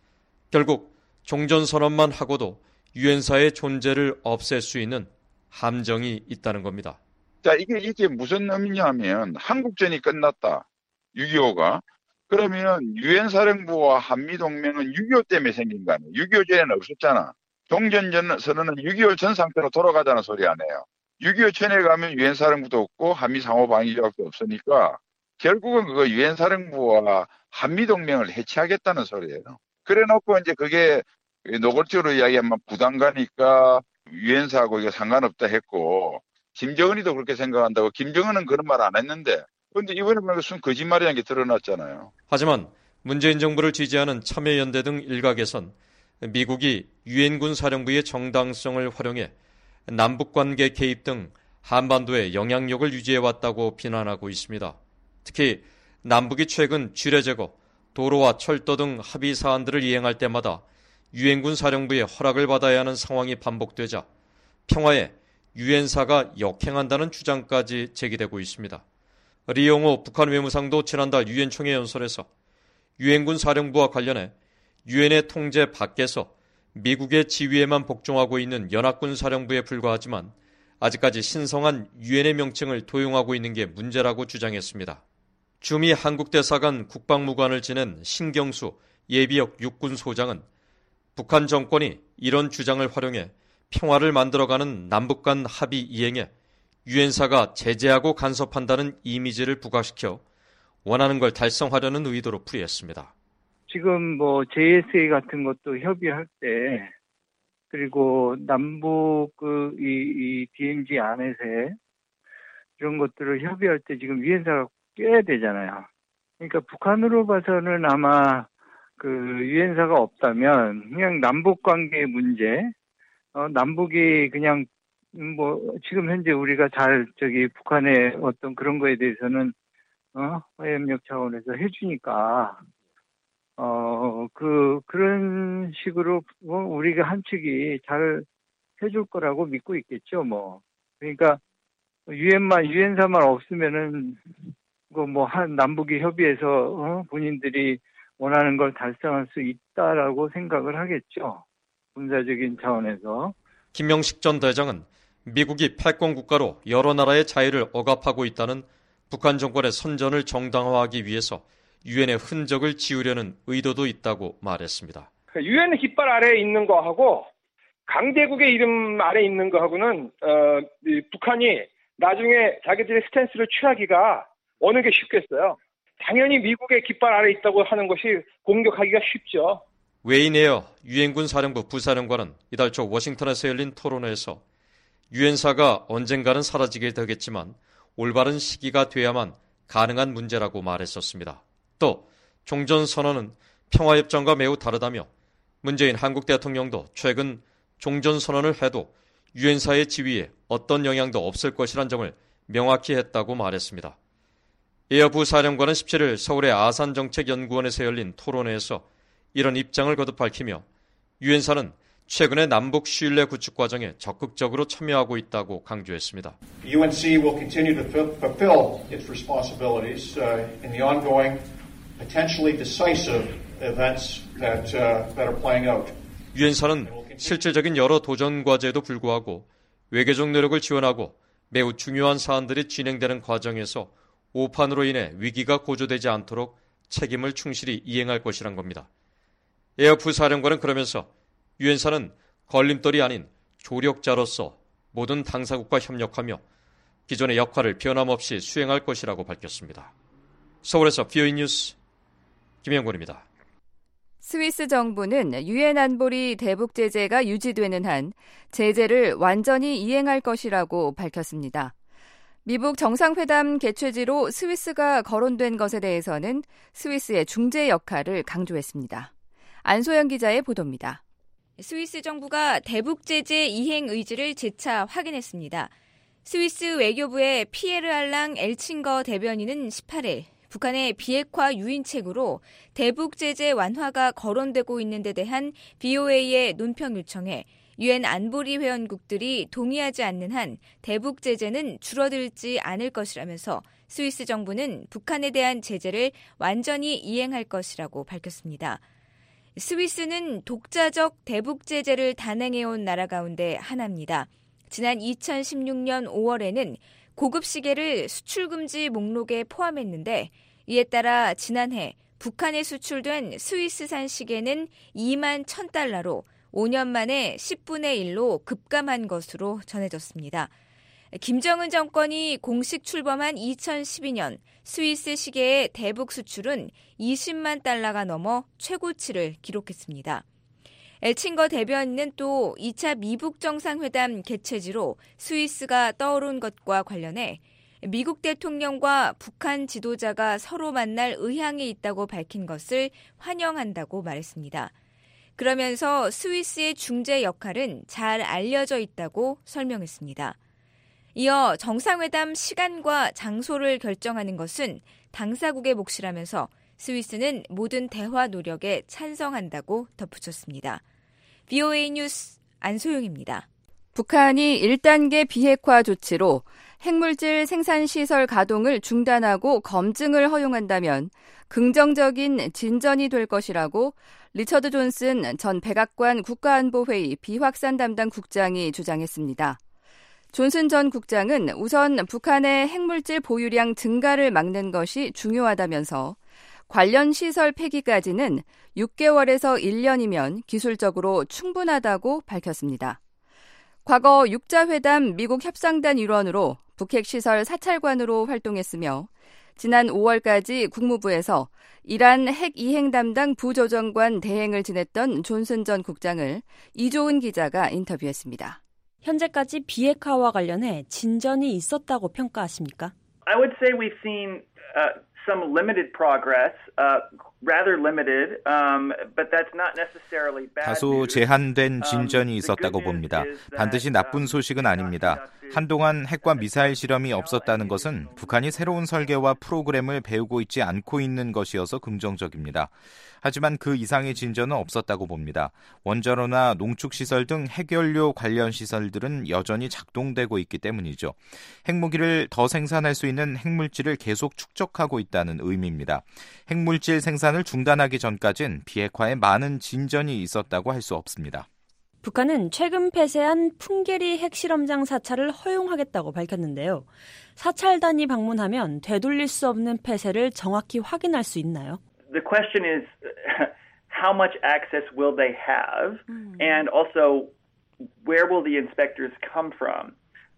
결국 종전선언만 하고도 유엔사의 존재를 없앨 수 있는 함정이 있다는 겁니다. 자, 이게, 이게 무슨 의미냐면 한국전이 끝났다. 육이오가. 그러면 유엔사령부와 한미동맹은 육이오 때문에 생긴 거 아니에요. 육이오 전에는 없었잖아. 종전선언은 육이오 전 상태로 돌아가자는 소리 아니에요. 육이오 전에 가면 유엔사령부도 없고 한미상호방위조약도 없으니까 결국은 그거 유엔사령부와 한미동맹을 해체하겠다는 소리예요. 그래 놓고 이제 그게 노골적으로 이야기하면 부담 가니까 유엔사하고 이거 상관없다 했고 김정은이도 그렇게 생각한다고 김정은은 그런 말 안 했는데 그런데 이번에 보니까 순 거짓말이라는 게 드러났잖아요. 하지만 문재인 정부를 지지하는 참여연대 등 일각에선 미국이 유엔군 사령부의 정당성을 활용해 남북관계 개입 등 한반도에 영향력을 유지해왔다고 비난하고 있습니다. 특히 남북이 최근 쥐뢰 제거, 도로와 철도 등 합의 사안들을 이행할 때마다 유엔군 사령부의 허락을 받아야 하는 상황이 반복되자 평화에 유엔사가 역행한다는 주장까지 제기되고 있습니다. 리용호 북한 외무상도 지난달 유엔 총회 연설에서 유엔군 사령부와 관련해 유엔의 통제 밖에서 미국의 지위에만 복종하고 있는 연합군 사령부에 불과하지만 아직까지 신성한 유엔의 명칭을 도용하고 있는 게 문제라고 주장했습니다. 주미 한국대사관 국방무관을 지낸 신경수 예비역 육군소장은 북한 정권이 이런 주장을 활용해 평화를 만들어가는 남북 간 합의 이행에 유엔사가 제재하고 간섭한다는 이미지를 부각시켜 원하는 걸 달성하려는 의도로 풀이했습니다. 지금 뭐 제이에스에이 같은 것도 협의할 때 그리고 남북 그 이 이 디엠지 안에서의 이런 것들을 협의할 때 지금 유엔사가 껴야 되잖아요. 그러니까 북한으로 봐서는 아마 그 유엔사가 없다면 그냥 남북 관계 문제, 어, 남북이 그냥 뭐 지금 현재 우리가 잘 저기 북한의 어떤 그런 거에 대해서는 어 화해협력 차원에서 해주니까. 어, 그, 그런 식으로, 뭐, 우리가 한 측이 잘 해줄 거라고 믿고 있겠죠, 뭐. 그러니까, 유엔만, 유엔사만 없으면은, 그 뭐, 한, 남북이 협의해서, 어, 본인들이 원하는 걸 달성할 수 있다라고 생각을 하겠죠. 군사적인 차원에서. 김명식 전 대장은 미국이 패권 국가로 여러 나라의 자유를 억압하고 있다는 북한 정권의 선전을 정당화하기 위해서 유엔의 흔적을 지우려는 의도도 있다고 말했습니다. 유엔의 깃발 아래에 있는 거하고 강대국의 이름 아래에 있는 거하고는 어, 북한이 나중에 자기들의 스탠스를 취하기가 어느 게 쉽겠어요. 당연히 미국의 깃발 아래에 있다고 하는 것이 공격하기가 쉽죠. 웨인 에어 유엔군 사령부 부사령관은 이달 초 워싱턴에서 열린 토론회에서 유엔사가 언젠가는 사라지게 되겠지만 올바른 시기가 돼야만 가능한 문제라고 말했었습니다. 또 종전선언은 평화협정과 매우 다르다며 문재인 한국 대통령도 최근 종전선언을 해도 유엔사의 지위에 어떤 영향도 없을 것이란 점을 명확히 했다고 말했습니다. 에어 부사령관은 십칠 일 서울의 아산정책연구원에서 열린 토론회에서 이런 입장을 거듭 밝히며 유엔사는 최근의 남북 신뢰 구축 과정에 적극적으로 참여하고 있다고 강조했습니다. 유엔씨 will continue to fulfill its responsibilities in the ongoing potentially decisive events that uh, that are playing out. 유엔사는 실질적인 여러 도전 과제에도 불구하고 외교적 노력을 지원하고 매우 중요한 사안들이 진행되는 과정에서 오판으로 인해 위기가 고조되지 않도록 책임을 충실히 이행할 것이란 겁니다. 에어 부사령관은 그러면서 유엔사는 걸림돌이 아닌 조력자로서 모든 당사국과 협력하며 기존의 역할을 변함없이 수행할 것이라고 밝혔습니다. 서울에서 비오이 뉴스 김영권입니다. 스위스 정부는 유엔 안보리 대북 제재가 유지되는 한 제재를 완전히 이행할 것이라고 밝혔습니다. 미북 정상회담 개최지로 스위스가 거론된 것에 대해서는 스위스의 중재 역할을 강조했습니다. 안소영 기자의 보도입니다. 스위스 정부가 대북 제재 이행 의지를 재차 확인했습니다. 스위스 외교부의 피에르 알랑 엘칭거 대변인은 십팔 일 북한의 비핵화 유인책으로 대북 제재 완화가 거론되고 있는 데 대한 비오에이의 논평 요청에 유엔 안보리 회원국들이 동의하지 않는 한 대북 제재는 줄어들지 않을 것이라면서 스위스 정부는 북한에 대한 제재를 완전히 이행할 것이라고 밝혔습니다. 스위스는 독자적 대북 제재를 단행해온 나라 가운데 하나입니다. 지난 이천십육 년 오월에는 고급 시계를 수출금지 목록에 포함했는데 이에 따라 지난해 북한에 수출된 스위스산 시계는 이만 천 달러로 오 년 만에 십분의 일로 급감한 것으로 전해졌습니다. 김정은 정권이 공식 출범한 이천십이 년 스위스 시계의 대북 수출은 이십만 달러가 넘어 최고치를 기록했습니다. 엘칭거 대변인은 또 이 차 미북 정상회담 개최지로 스위스가 떠오른 것과 관련해 미국 대통령과 북한 지도자가 서로 만날 의향이 있다고 밝힌 것을 환영한다고 말했습니다. 그러면서 스위스의 중재 역할은 잘 알려져 있다고 설명했습니다. 이어 정상회담 시간과 장소를 결정하는 것은 당사국의 몫이라면서 스위스는 모든 대화 노력에 찬성한다고 덧붙였습니다. 비오에이 뉴스 안소영입니다. 북한이 일 단계 비핵화 조치로 핵물질 생산시설 가동을 중단하고 검증을 허용한다면 긍정적인 진전이 될 것이라고 리처드 존슨 전 백악관 국가안보회의 비확산 담당 국장이 주장했습니다. 존슨 전 국장은 우선 북한의 핵물질 보유량 증가를 막는 것이 중요하다면서 관련 시설 폐기까지는 육 개월에서 일 년이면 기술적으로 충분하다고 밝혔습니다. 과거 육자회담 미국 협상단 일원으로 북핵시설 사찰관으로 활동했으며 지난 오월까지 국무부에서 이란 핵 이행 담당 부조정관 대행을 지냈던 존슨 전 국장을 이조은 기자가 인터뷰했습니다. 현재까지 비핵화와 관련해 진전이 있었다고 평가하십니까? I would say we've seen uh, some limited progress, uh, rather limited, um, but that's not necessarily bad. 다소 제한된 진전이 있었다고 봅니다. 반드시 나쁜 소식은 아닙니다. 한동안 핵과 미사일 실험이 없었다는 것은 북한이 새로운 설계와 프로그램을 배우고 있지 않고 있는 것이어서 긍정적입니다. 하지만 그 이상의 진전은 없었다고 봅니다. 원자로나 농축시설 등 핵연료 관련 시설들은 여전히 작동되고 있기 때문이죠. 핵무기를 더 생산할 수 있는 핵물질을 계속 축적하고 있다는 의미입니다. 핵물질 생산을 중단하기 전까진 비핵화에 많은 진전이 있었다고 할 수 없습니다. 북한은 최근 폐쇄한 풍계리 핵실험장 사찰을 허용하겠다고 밝혔는데요. 사찰단이 방문하면 되돌릴 수 없는 폐쇄를 정확히 확인할 수 있나요? The question is how much access will they have, and also where will the inspectors come from?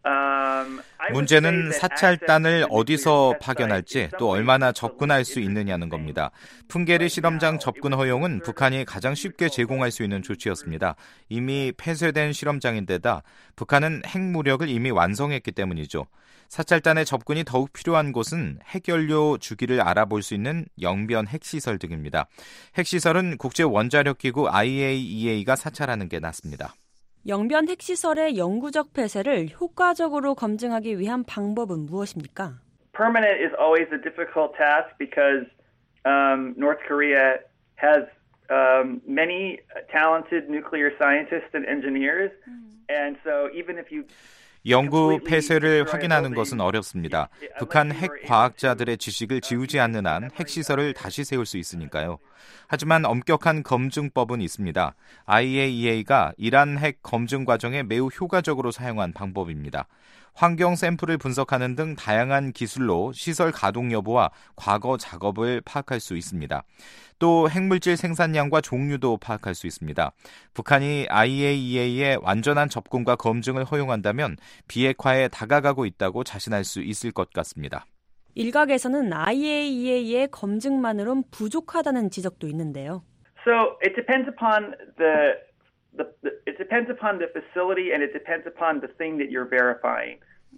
문제는 사찰단을 어디서 파견할지 또 얼마나 접근할 수 있느냐는 겁니다. 풍계리 실험장 접근 허용은 북한이 가장 쉽게 제공할 수 있는 조치였습니다. 이미 폐쇄된 실험장인데다 북한은 핵무력을 이미 완성했기 때문이죠. 사찰단의 접근이 더욱 필요한 곳은 핵연료 주기를 알아볼 수 있는 영변 핵시설 등입니다. 핵시설은 국제원자력기구 아이에이이에이가 사찰하는 게 낫습니다. 영변 핵시설의 영구적 폐쇄를 효과적으로 검증하기 위한 방법은 무엇입니까? Permanent is always a difficult task because um, North Korea has um, many talented nuclear scientists and engineers, and so even if you 영구 폐쇄를 확인하는 것은 어렵습니다. 북한 핵 과학자들의 지식을 지우지 않는 한 핵시설을 다시 세울 수 있으니까요. 하지만 엄격한 검증법은 있습니다. 아이에이이에이가 이란 핵 검증 과정에 매우 효과적으로 사용한 방법입니다. 환경 샘플을 분석하는 등 다양한 기술로 시설 가동 여부와 과거 작업을 파악할 수 있습니다. 또 핵물질 생산량과 종류도 파악할 수 있습니다. 북한이 아이에이이에이의 완전한 접근과 검증을 허용한다면 비핵화에 다가가고 있다고 자신할 수 있을 것 같습니다. 일각에서는 아이에이이에이의 검증만으론 부족하다는 지적도 있는데요. So it depends upon the The, the, it depends upon the facility and it depends upon the thing that you're verifying.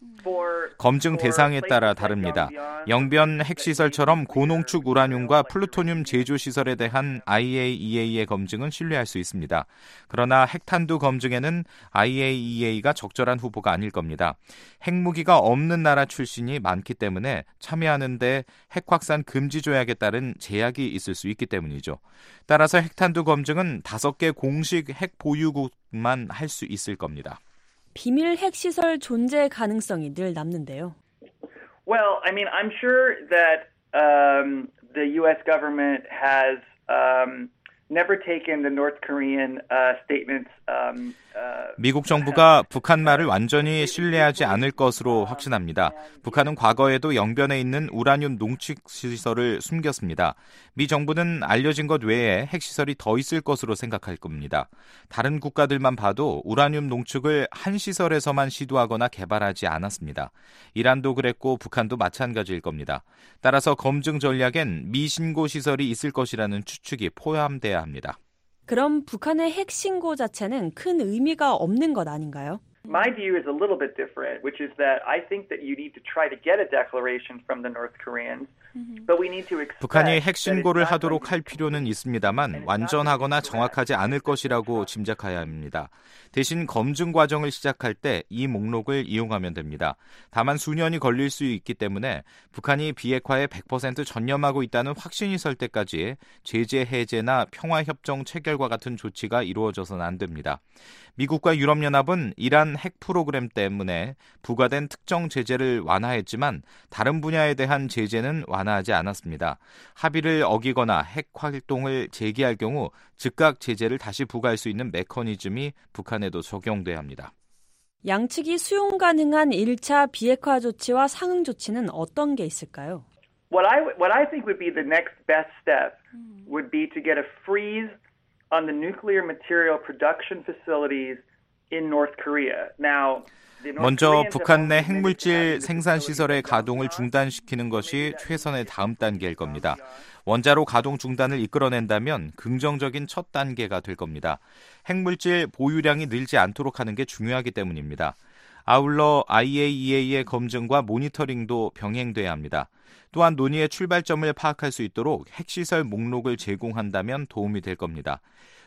검증 대상에 따라 다릅니다. 영변 핵시설처럼 고농축 우라늄과 플루토늄 제조 시설에 대한 아이에이이에이의 검증은 신뢰할 수 있습니다. 그러나 핵탄두 검증에는 아이에이이에이가 적절한 후보가 아닐 겁니다. 핵무기가 없는 나라 출신이 많기 때문에 참여하는 데 핵 확산 금지 조약에 따른 제약이 있을 수 있기 때문이죠. 따라서 핵탄두 검증은 다섯 개 공식 핵 보유국만 할 수 있을 겁니다. 비밀 핵시설 존재 가능성이 늘 남는데요. Well, I mean, I'm sure that um, the U S government has um, never taken the North Korean uh, statements. Um, uh, 미국 정부가 북한 말을 완전히 신뢰하지 않을 것으로 확신합니다. 북한은 과거에도 영변에 있는 우라늄 농축 시설을 숨겼습니다. 미 정부는 알려진 것 외에 핵시설이 더 있을 것으로 생각할 겁니다. 다른 국가들만 봐도 우라늄 농축을 한 시설에서만 시도하거나 개발하지 않았습니다. 이란도 그랬고 북한도 마찬가지일 겁니다. 따라서 검증 전략엔 미신고 시설이 있을 것이라는 추측이 포함돼야 합니다. 그럼 북한의 핵 신고 자체는 큰 의미가 없는 것 아닌가요? My view is a little bit different, which is that I think that you need to try to get a declaration from the North Koreans. 북한이 핵 신고를 하도록 할 필요는 있습니다만 완전하거나 정확하지 않을 것이라고 짐작해야 합니다. 대신 검증 과정을 시작할 때 이 목록을 이용하면 됩니다. 다만 수년이 걸릴 수 있기 때문에 북한이 비핵화에 백 퍼센트 전념하고 있다는 확신이 설 때까지 제재 해제나 평화협정 체결과 같은 조치가 이루어져서는 안 됩니다. 미국과 유럽연합은 이란 핵 프로그램 때문에 부과된 특정 제재를 완화했지만 다른 분야에 대한 제재는 완화하지 않았습니다. 합의를 어기거나 핵 활동을 재개할 경우 즉각 제재를 다시 부과할 수 있는 메커니즘이 북한에도 적용돼야 합니다. 양측이 수용 가능한 일 차 비핵화 조치와 상응 조치는 어떤 게 있을까요? What I what I think would be the next best step would be to get a freeze on the nuclear material production facilities in North Korea. Now, 먼저 북한 내 핵물질 생산 시설의 가동을 중단시키는 것이 최선의 다음 단계일 겁니다. 원자로 가동 중단을 이끌어낸다면 긍정적인 첫 단계가 될 겁니다. 핵물질 보유량이 늘지 않도록 하는 게 중요하기 때문입니다. 아울러 아이에이이에이의 검증과 모니터링도 병행돼야 합니다. 또한 논의의 출발점을 파악할 수 있도록 핵시설 목록을 제공한다면 도움이 될 겁니다.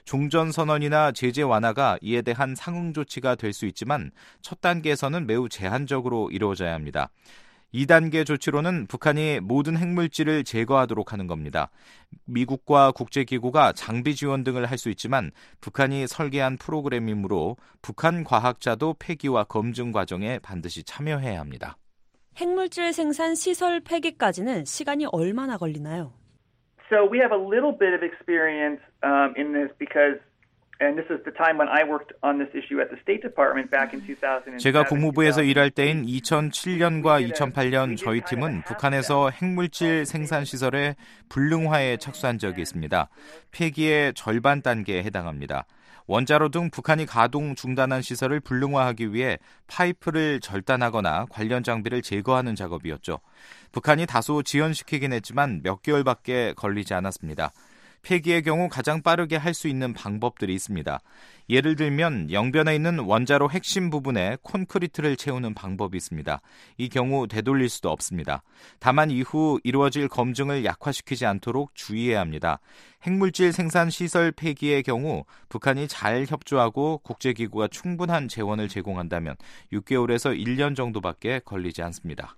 종전선언이나 제재 완화가 이에 대한 상응 조치가 될 수 있지만 첫 단계에서는 매우 제한적으로 이루어져야 합니다. 이 단계 조치로는 북한이 모든 핵물질을 제거하도록 하는 겁니다. 미국과 국제기구가 장비 지원 등을 할 수 있지만 북한이 설계한 프로그램이므로 북한 과학자도 폐기와 검증 과정에 반드시 참여해야 합니다. 핵물질 생산 시설 폐기까지는 시간이 얼마나 걸리나요? So we have a little bit of experience um, in this because, and this is the time when I worked on this issue at the State Department back in two thousand seven. 제가 국무부에서 일할 때인 이천칠 년과 이천팔 년 저희 팀은 북한에서 핵물질 생산 시설의 불능화에 착수한 적이 있습니다. 폐기의 절반 단계에 해당합니다. 원자로 등 북한이 가동 중단한 시설을 불능화하기 위해 파이프를 절단하거나 관련 장비를 제거하는 작업이었죠. 북한이 다소 지연시키긴 했지만 몇 개월밖에 걸리지 않았습니다. 폐기의 경우 가장 빠르게 할 수 있는 방법들이 있습니다. 예를 들면 영변에 있는 원자로 핵심 부분에 콘크리트를 채우는 방법이 있습니다. 이 경우 되돌릴 수도 없습니다. 다만 이후 이루어질 검증을 약화시키지 않도록 주의해야 합니다. 핵물질 생산 시설 폐기의 경우 북한이 잘 협조하고 국제기구가 충분한 재원을 제공한다면 육 개월에서 일 년 정도밖에 걸리지 않습니다.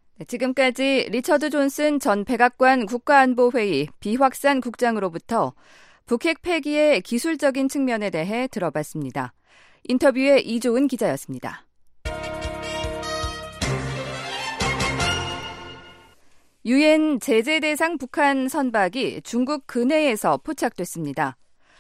지금까지 리처드 존슨 전 백악관 국가안보회의 비확산 국장으로부터 북핵 폐기의 기술적인 측면에 대해 들어봤습니다. 인터뷰의 이조은 기자였습니다. 유엔 제재 대상 북한 선박이 중국 근해에서 포착됐습니다.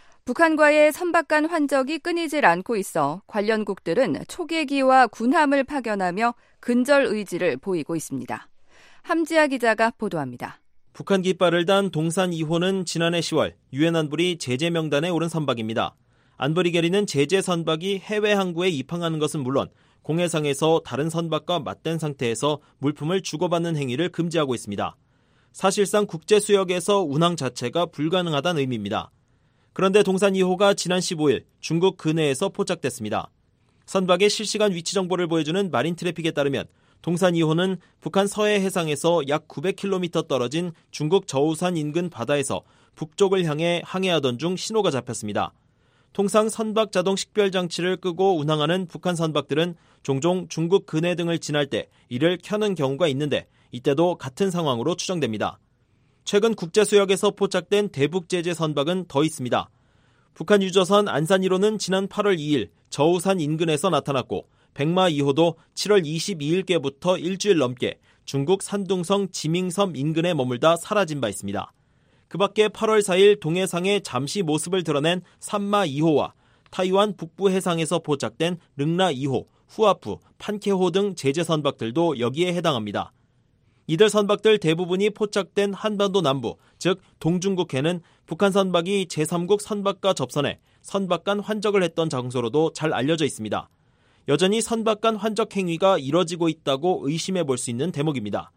북한과의 선박 간 환적이 끊이질 않고 있어 관련국들은 초계기와 군함을 파견하며 근절 의지를 보이고 있습니다. 함지아 기자가 보도합니다. 북한 깃발을 단 동산 이 호는 지난해 시월 유엔 안보리 제재 명단에 오른 선박입니다. 안보리 결의는 제재 선박이 해외 항구에 입항하는 것은 물론 공해상에서 다른 선박과 맞댄 상태에서 물품을 주고받는 행위를 금지하고 있습니다. 사실상 국제수역에서 운항 자체가 불가능하다는 의미입니다. 그런데 동산 이 호가 지난 십오일 중국 근해에서 포착됐습니다. 선박의 실시간 위치 정보를 보여주는 마린 트래픽에 따르면 동산 이 호는 북한 서해 해상에서 약 구백 킬로미터 떨어진 중국 저우산 인근 바다에서 북쪽을 향해 항해하던 중 신호가 잡혔습니다. 통상 선박 자동 식별 장치를 끄고 운항하는 북한 선박들은 종종 중국 근해 등을 지날 때 이를 켜는 경우가 있는데 이때도 같은 상황으로 추정됩니다. 최근 국제수역에서 포착된 대북 제재 선박은 더 있습니다. 북한 유조선 안산 일 호는 지난 팔월 이일 저우산 인근에서 나타났고 백마 이 호도 칠월 이십이일께부터 일주일 넘게 중국 산둥성 지밍섬 인근에 머물다 사라진 바 있습니다. 그 밖에 팔월 사일 동해상에 잠시 모습을 드러낸 산마 이 호와 타이완 북부 해상에서 포착된 릉나 이 호, 후아프, 판케호 등 제재 선박들도 여기에 해당합니다. 이들 선박들 대부분이 포착된 한반도 남부, 즉 동중국해는 북한 선박이 제삼국 선박과 접선해 선박 간 환적을 했던 장소로도 잘 알려져 있습니다. 여전히 선박 간 환적 행위가 이뤄지고 있다고 의심해 볼 수 있는 대목입니다.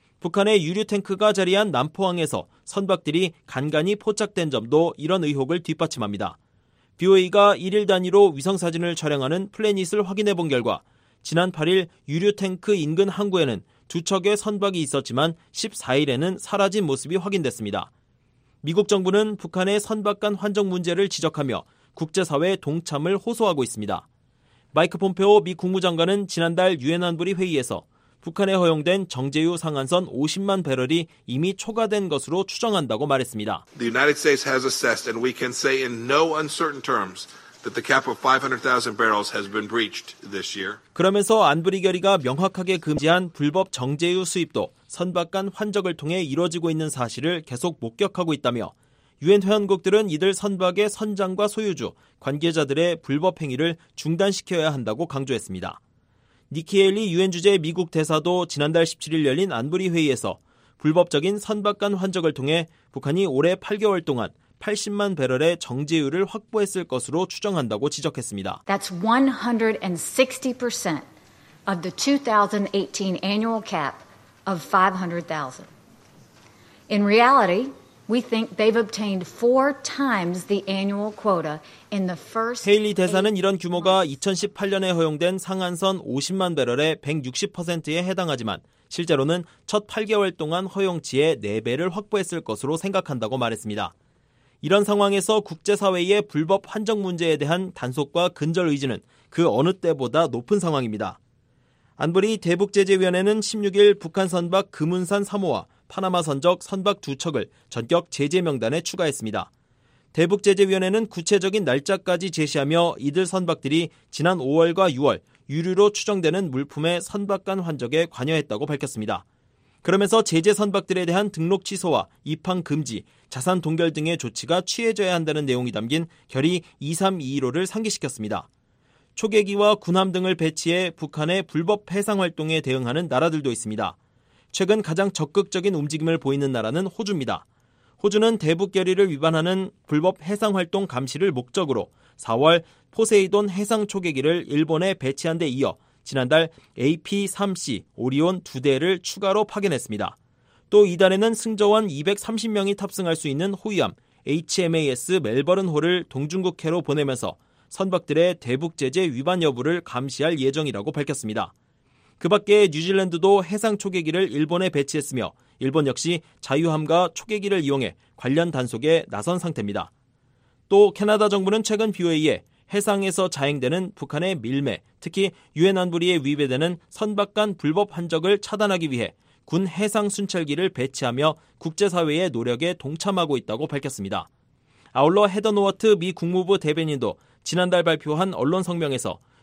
북한의 유류 탱크가 자리한 남포항에서 선박들이 간간히 포착된 점도 이런 의혹을 뒷받침합니다. 비오에이가 일일 단위로 위성사진을 촬영하는 플래닛을 확인해 본 결과 지난 팔일 유류 탱크 인근 항구에는 두 척의 선박이 있었지만 십사일에는 사라진 모습이 확인됐습니다. 미국 정부는 북한의 선박 간 환적 문제를 지적하며 국제사회 동참을 호소하고 있습니다. 마이크 폼페오 미 국무장관은 지난달 유엔 안보리 회의에서 북한에 허용된 정제유 상한선 오십만 배럴이 이미 초과된 것으로 추정한다고 말했습니다. The United States has assessed and we can say in no uncertain terms that the cap of five hundred thousand barrels has been breached this year. 그러면서 안보리 결의가 명확하게 금지한 불법 정제유 수입도 선박 간 환적을 통해 이루어지고 있는 사실을 계속 목격하고 있다며 유엔 회원국들은 이들 선박의 선장과 소유주, 관계자들의 불법 행위를 중단시켜야 한다고 강조했습니다. 니키 헤일리 유엔 주재 미국 대사도 지난달 십칠일 열린 안보리 회의에서 불법적인 선박 간 환적을 통해 북한이 올해 팔 개월 동안 팔십만 배럴의 정제유를 확보했을 것으로 추정한다고 지적했습니다. That's one hundred sixty percent of the twenty eighteen annual cap of five hundred thousand. In reality, we think they've obtained four times the annual quota in the first. 헤일리 대사는 이런 규모가 이천십팔년에 허용된 상한선 오십만 배럴의 백육십 퍼센트에 해당하지만 실제로는 첫 팔 개월 동안 허용치의 네 배를 확보했을 것으로 생각한다고 말했습니다. 이런 상황에서 국제사회의 불법 환적 문제에 대한 단속과 근절 의지는 그 어느 때보다 높은 상황입니다. 안보리 대북제재위원회는 십육일 북한 선박 금운산 삼 호와 파나마 선적 선박 두 척을 전격 제재 명단에 추가했습니다. 대북제재위원회는 구체적인 날짜까지 제시하며 이들 선박들이 지난 오월과 유월 유류로 추정되는 물품의 선박 간 환적에 관여했다고 밝혔습니다. 그러면서 제재 선박들에 대한 등록 취소와 입항 금지, 자산 동결 등의 조치가 취해져야 한다는 내용이 담긴 결의 이삼이일오를 상기시켰습니다. 초계기와 군함 등을 배치해 북한의 불법 해상 활동에 대응하는 나라들도 있습니다. 최근 가장 적극적인 움직임을 보이는 나라는 호주입니다. 호주는 대북 결의를 위반하는 불법 해상 활동 감시를 목적으로 사월 포세이돈 해상 초계기를 일본에 배치한 데 이어 지난달 에이피 삼 씨 오리온 두 대를 추가로 파견했습니다. 또 이달에는 승조원 이백삼십 명이 탑승할 수 있는 호위함 에이치엠에이에스 멜버른호를 동중국해로 보내면서 선박들의 대북 제재 위반 여부를 감시할 예정이라고 밝혔습니다. 그 밖에 뉴질랜드도 해상 초계기를 일본에 배치했으며 일본 역시 자유함과 초계기를 이용해 관련 단속에 나선 상태입니다. 또 캐나다 정부는 최근 비오에이에 해상에서 자행되는 북한의 밀매, 특히 유엔 안보리에 위배되는 선박 간 불법 환적을 차단하기 위해 군 해상 순찰기를 배치하며 국제사회의 노력에 동참하고 있다고 밝혔습니다. 아울러 헤더 노워트 미 국무부 대변인도 지난달 발표한 언론 성명에서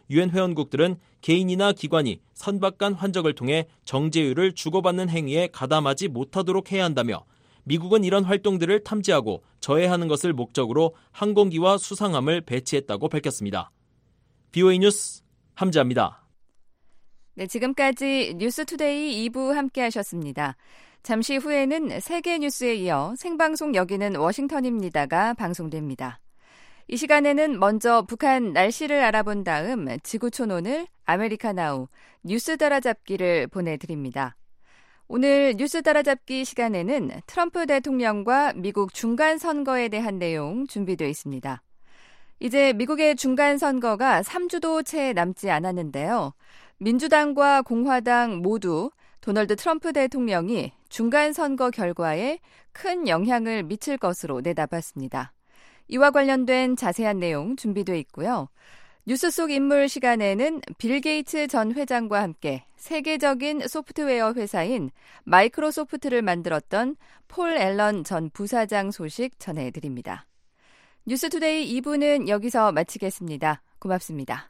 유엔 회원국들은 개인이나 기관이 선박간 환적을 통해 정제유를 주고받는 행위에 가담하지 못하도록 해야 한다며 미국은 이런 활동들을 탐지하고 저해하는 것을 목적으로 항공기와 수상함을 배치했다고 밝혔습니다. 비오에이 뉴스 함지아입니다. 네, 지금까지 뉴스투데이 이 부 함께 하셨습니다. 잠시 후에는 세계 뉴스에 이어 생방송 여기는 워싱턴입니다가 방송됩니다. 이 시간에는 먼저 북한 날씨를 알아본 다음 지구촌 오늘 아메리카나우 뉴스 따라잡기를 보내드립니다. 오늘 뉴스 따라잡기 시간에는 트럼프 대통령과 미국 중간선거에 대한 내용 준비되어 있습니다. 이제 미국의 중간선거가 삼 주도 채 남지 않았는데요. 민주당과 공화당 모두 도널드 트럼프 대통령이 중간선거 결과에 큰 영향을 미칠 것으로 내다봤습니다. 이와 관련된 자세한 내용 준비되어 있고요. 뉴스 속 인물 시간에는 빌 게이츠 전 회장과 함께 세계적인 소프트웨어 회사인 마이크로소프트를 만들었던 폴 앨런 전 부사장 소식 전해드립니다. 뉴스투데이 이 부는 여기서 마치겠습니다. 고맙습니다.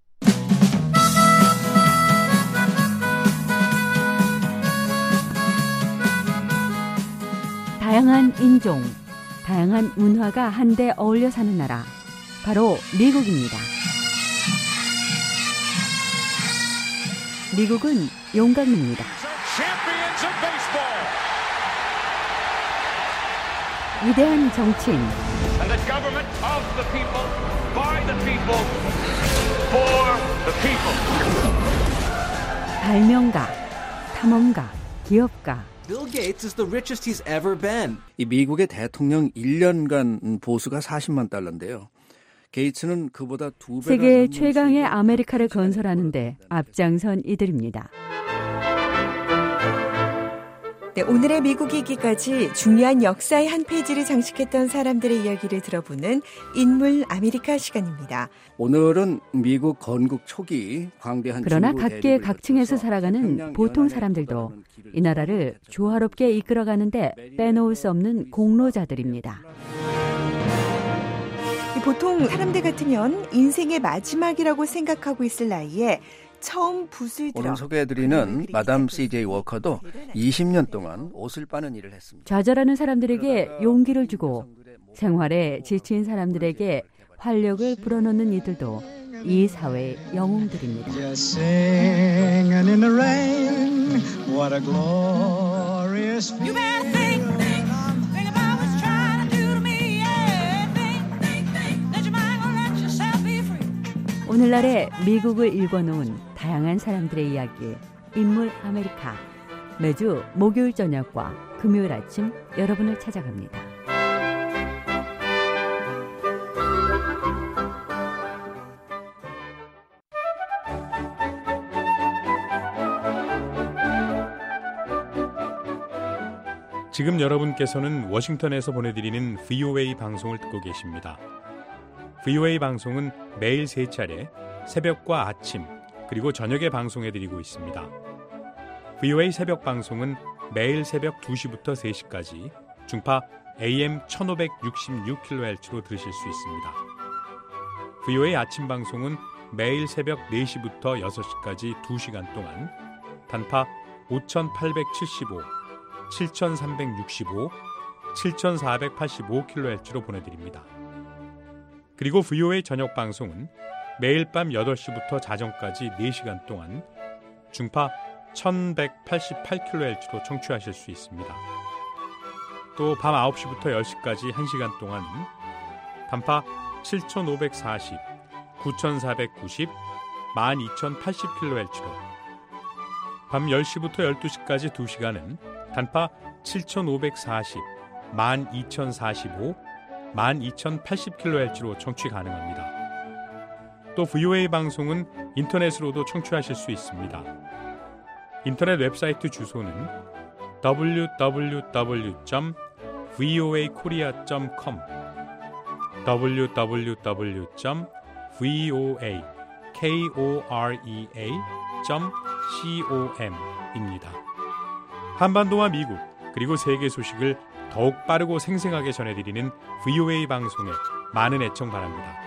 다양한 인종, 다양한 문화가 한데 어울려 사는 나라, 바로 미국입니다. 미국은 용감입니다. 위대한 정치인, 발명가, 탐험가, 기업가. Bill Gates is the richest he's ever been. 이 미국의 대통령 일 년간 보수가 사십만 달러인데요. 게이츠는 그보다 두 배가 세계 최강의 아메리카를 건설하는데 앞장선 이들입니다. 네, 오늘의 미국이기까지 중요한 역사의 한 페이지를 장식했던 사람들의 이야기를 들어보는 인물 아메리카 시간입니다. 오늘은 미국 건국 초기 광대한 그러나 각계 각층에서 살아가는 보통 사람들도 이 나라를 조화롭게 이끌어가는데 빼놓을 수 없는 공로자들입니다. 보통 사람들 같으면 인생의 마지막이라고 생각하고 있을 나이에 처음 붓을 들어 오늘 소개해드리는 마담 씨제이 워커도 이십 년 동안 옷을 빠는 일을 했습니다. 좌절하는 사람들에게 용기를 주고 생활에 지친 사람들에게 활력을 불어넣는 이들도 이 사회의 영웅들입니다. 오늘날의 미국을 읽어놓은 다양한 사람들의 이야기, 인물 아메리카. 매주 목요일 저녁과 금요일 아침 여러분을 찾아갑니다. 지금 여러분께서는 워싱턴에서 보내드리는 브이오에이 방송을 듣고 계십니다. 브이오에이 방송은 매일 세 차례 새벽과 아침 그리고 저녁에 방송해드리고 있습니다. 브이오에이 새벽 방송은 매일 새벽 두 시부터 세 시까지 중파 에이엠 천오백육십육 킬로헤르츠로 들으실 수 있습니다. 브이오에이 아침 방송은 매일 새벽 네 시부터 여섯 시까지 두 시간 동안 단파 오천팔백칠십오, 칠천삼백육십오, 칠천사백팔십오 킬로헤르츠로 보내드립니다. 그리고 브이오에이 저녁 방송은 매일 밤 여덟 시부터 자정까지 네 시간 동안 중파 천백팔십팔 킬로헤르츠로 청취하실 수 있습니다. 또 밤 아홉 시부터 열 시까지 한 시간 동안은 단파 칠천오백사십, 구천사백구십, 만 이천팔십 킬로헤르츠로 밤 열 시부터 열두 시까지 두 시간은 단파 칠천오백사십, 만 이천사십오, 만 이천팔십 킬로헤르츠로 청취 가능합니다. 또 브이오에이 방송은 인터넷으로도 청취하실 수 있습니다. 인터넷 웹사이트 주소는 더블유 더블유 더블유 점 브이오에이 코리아 점 컴 더블유 더블유 더블유 점 브이오에이 코리아 점 컴입니다. 한반도와 미국 그리고 세계 소식을 더욱 빠르고 생생하게 전해드리는 브이오에이 방송에 많은 애청 바랍니다.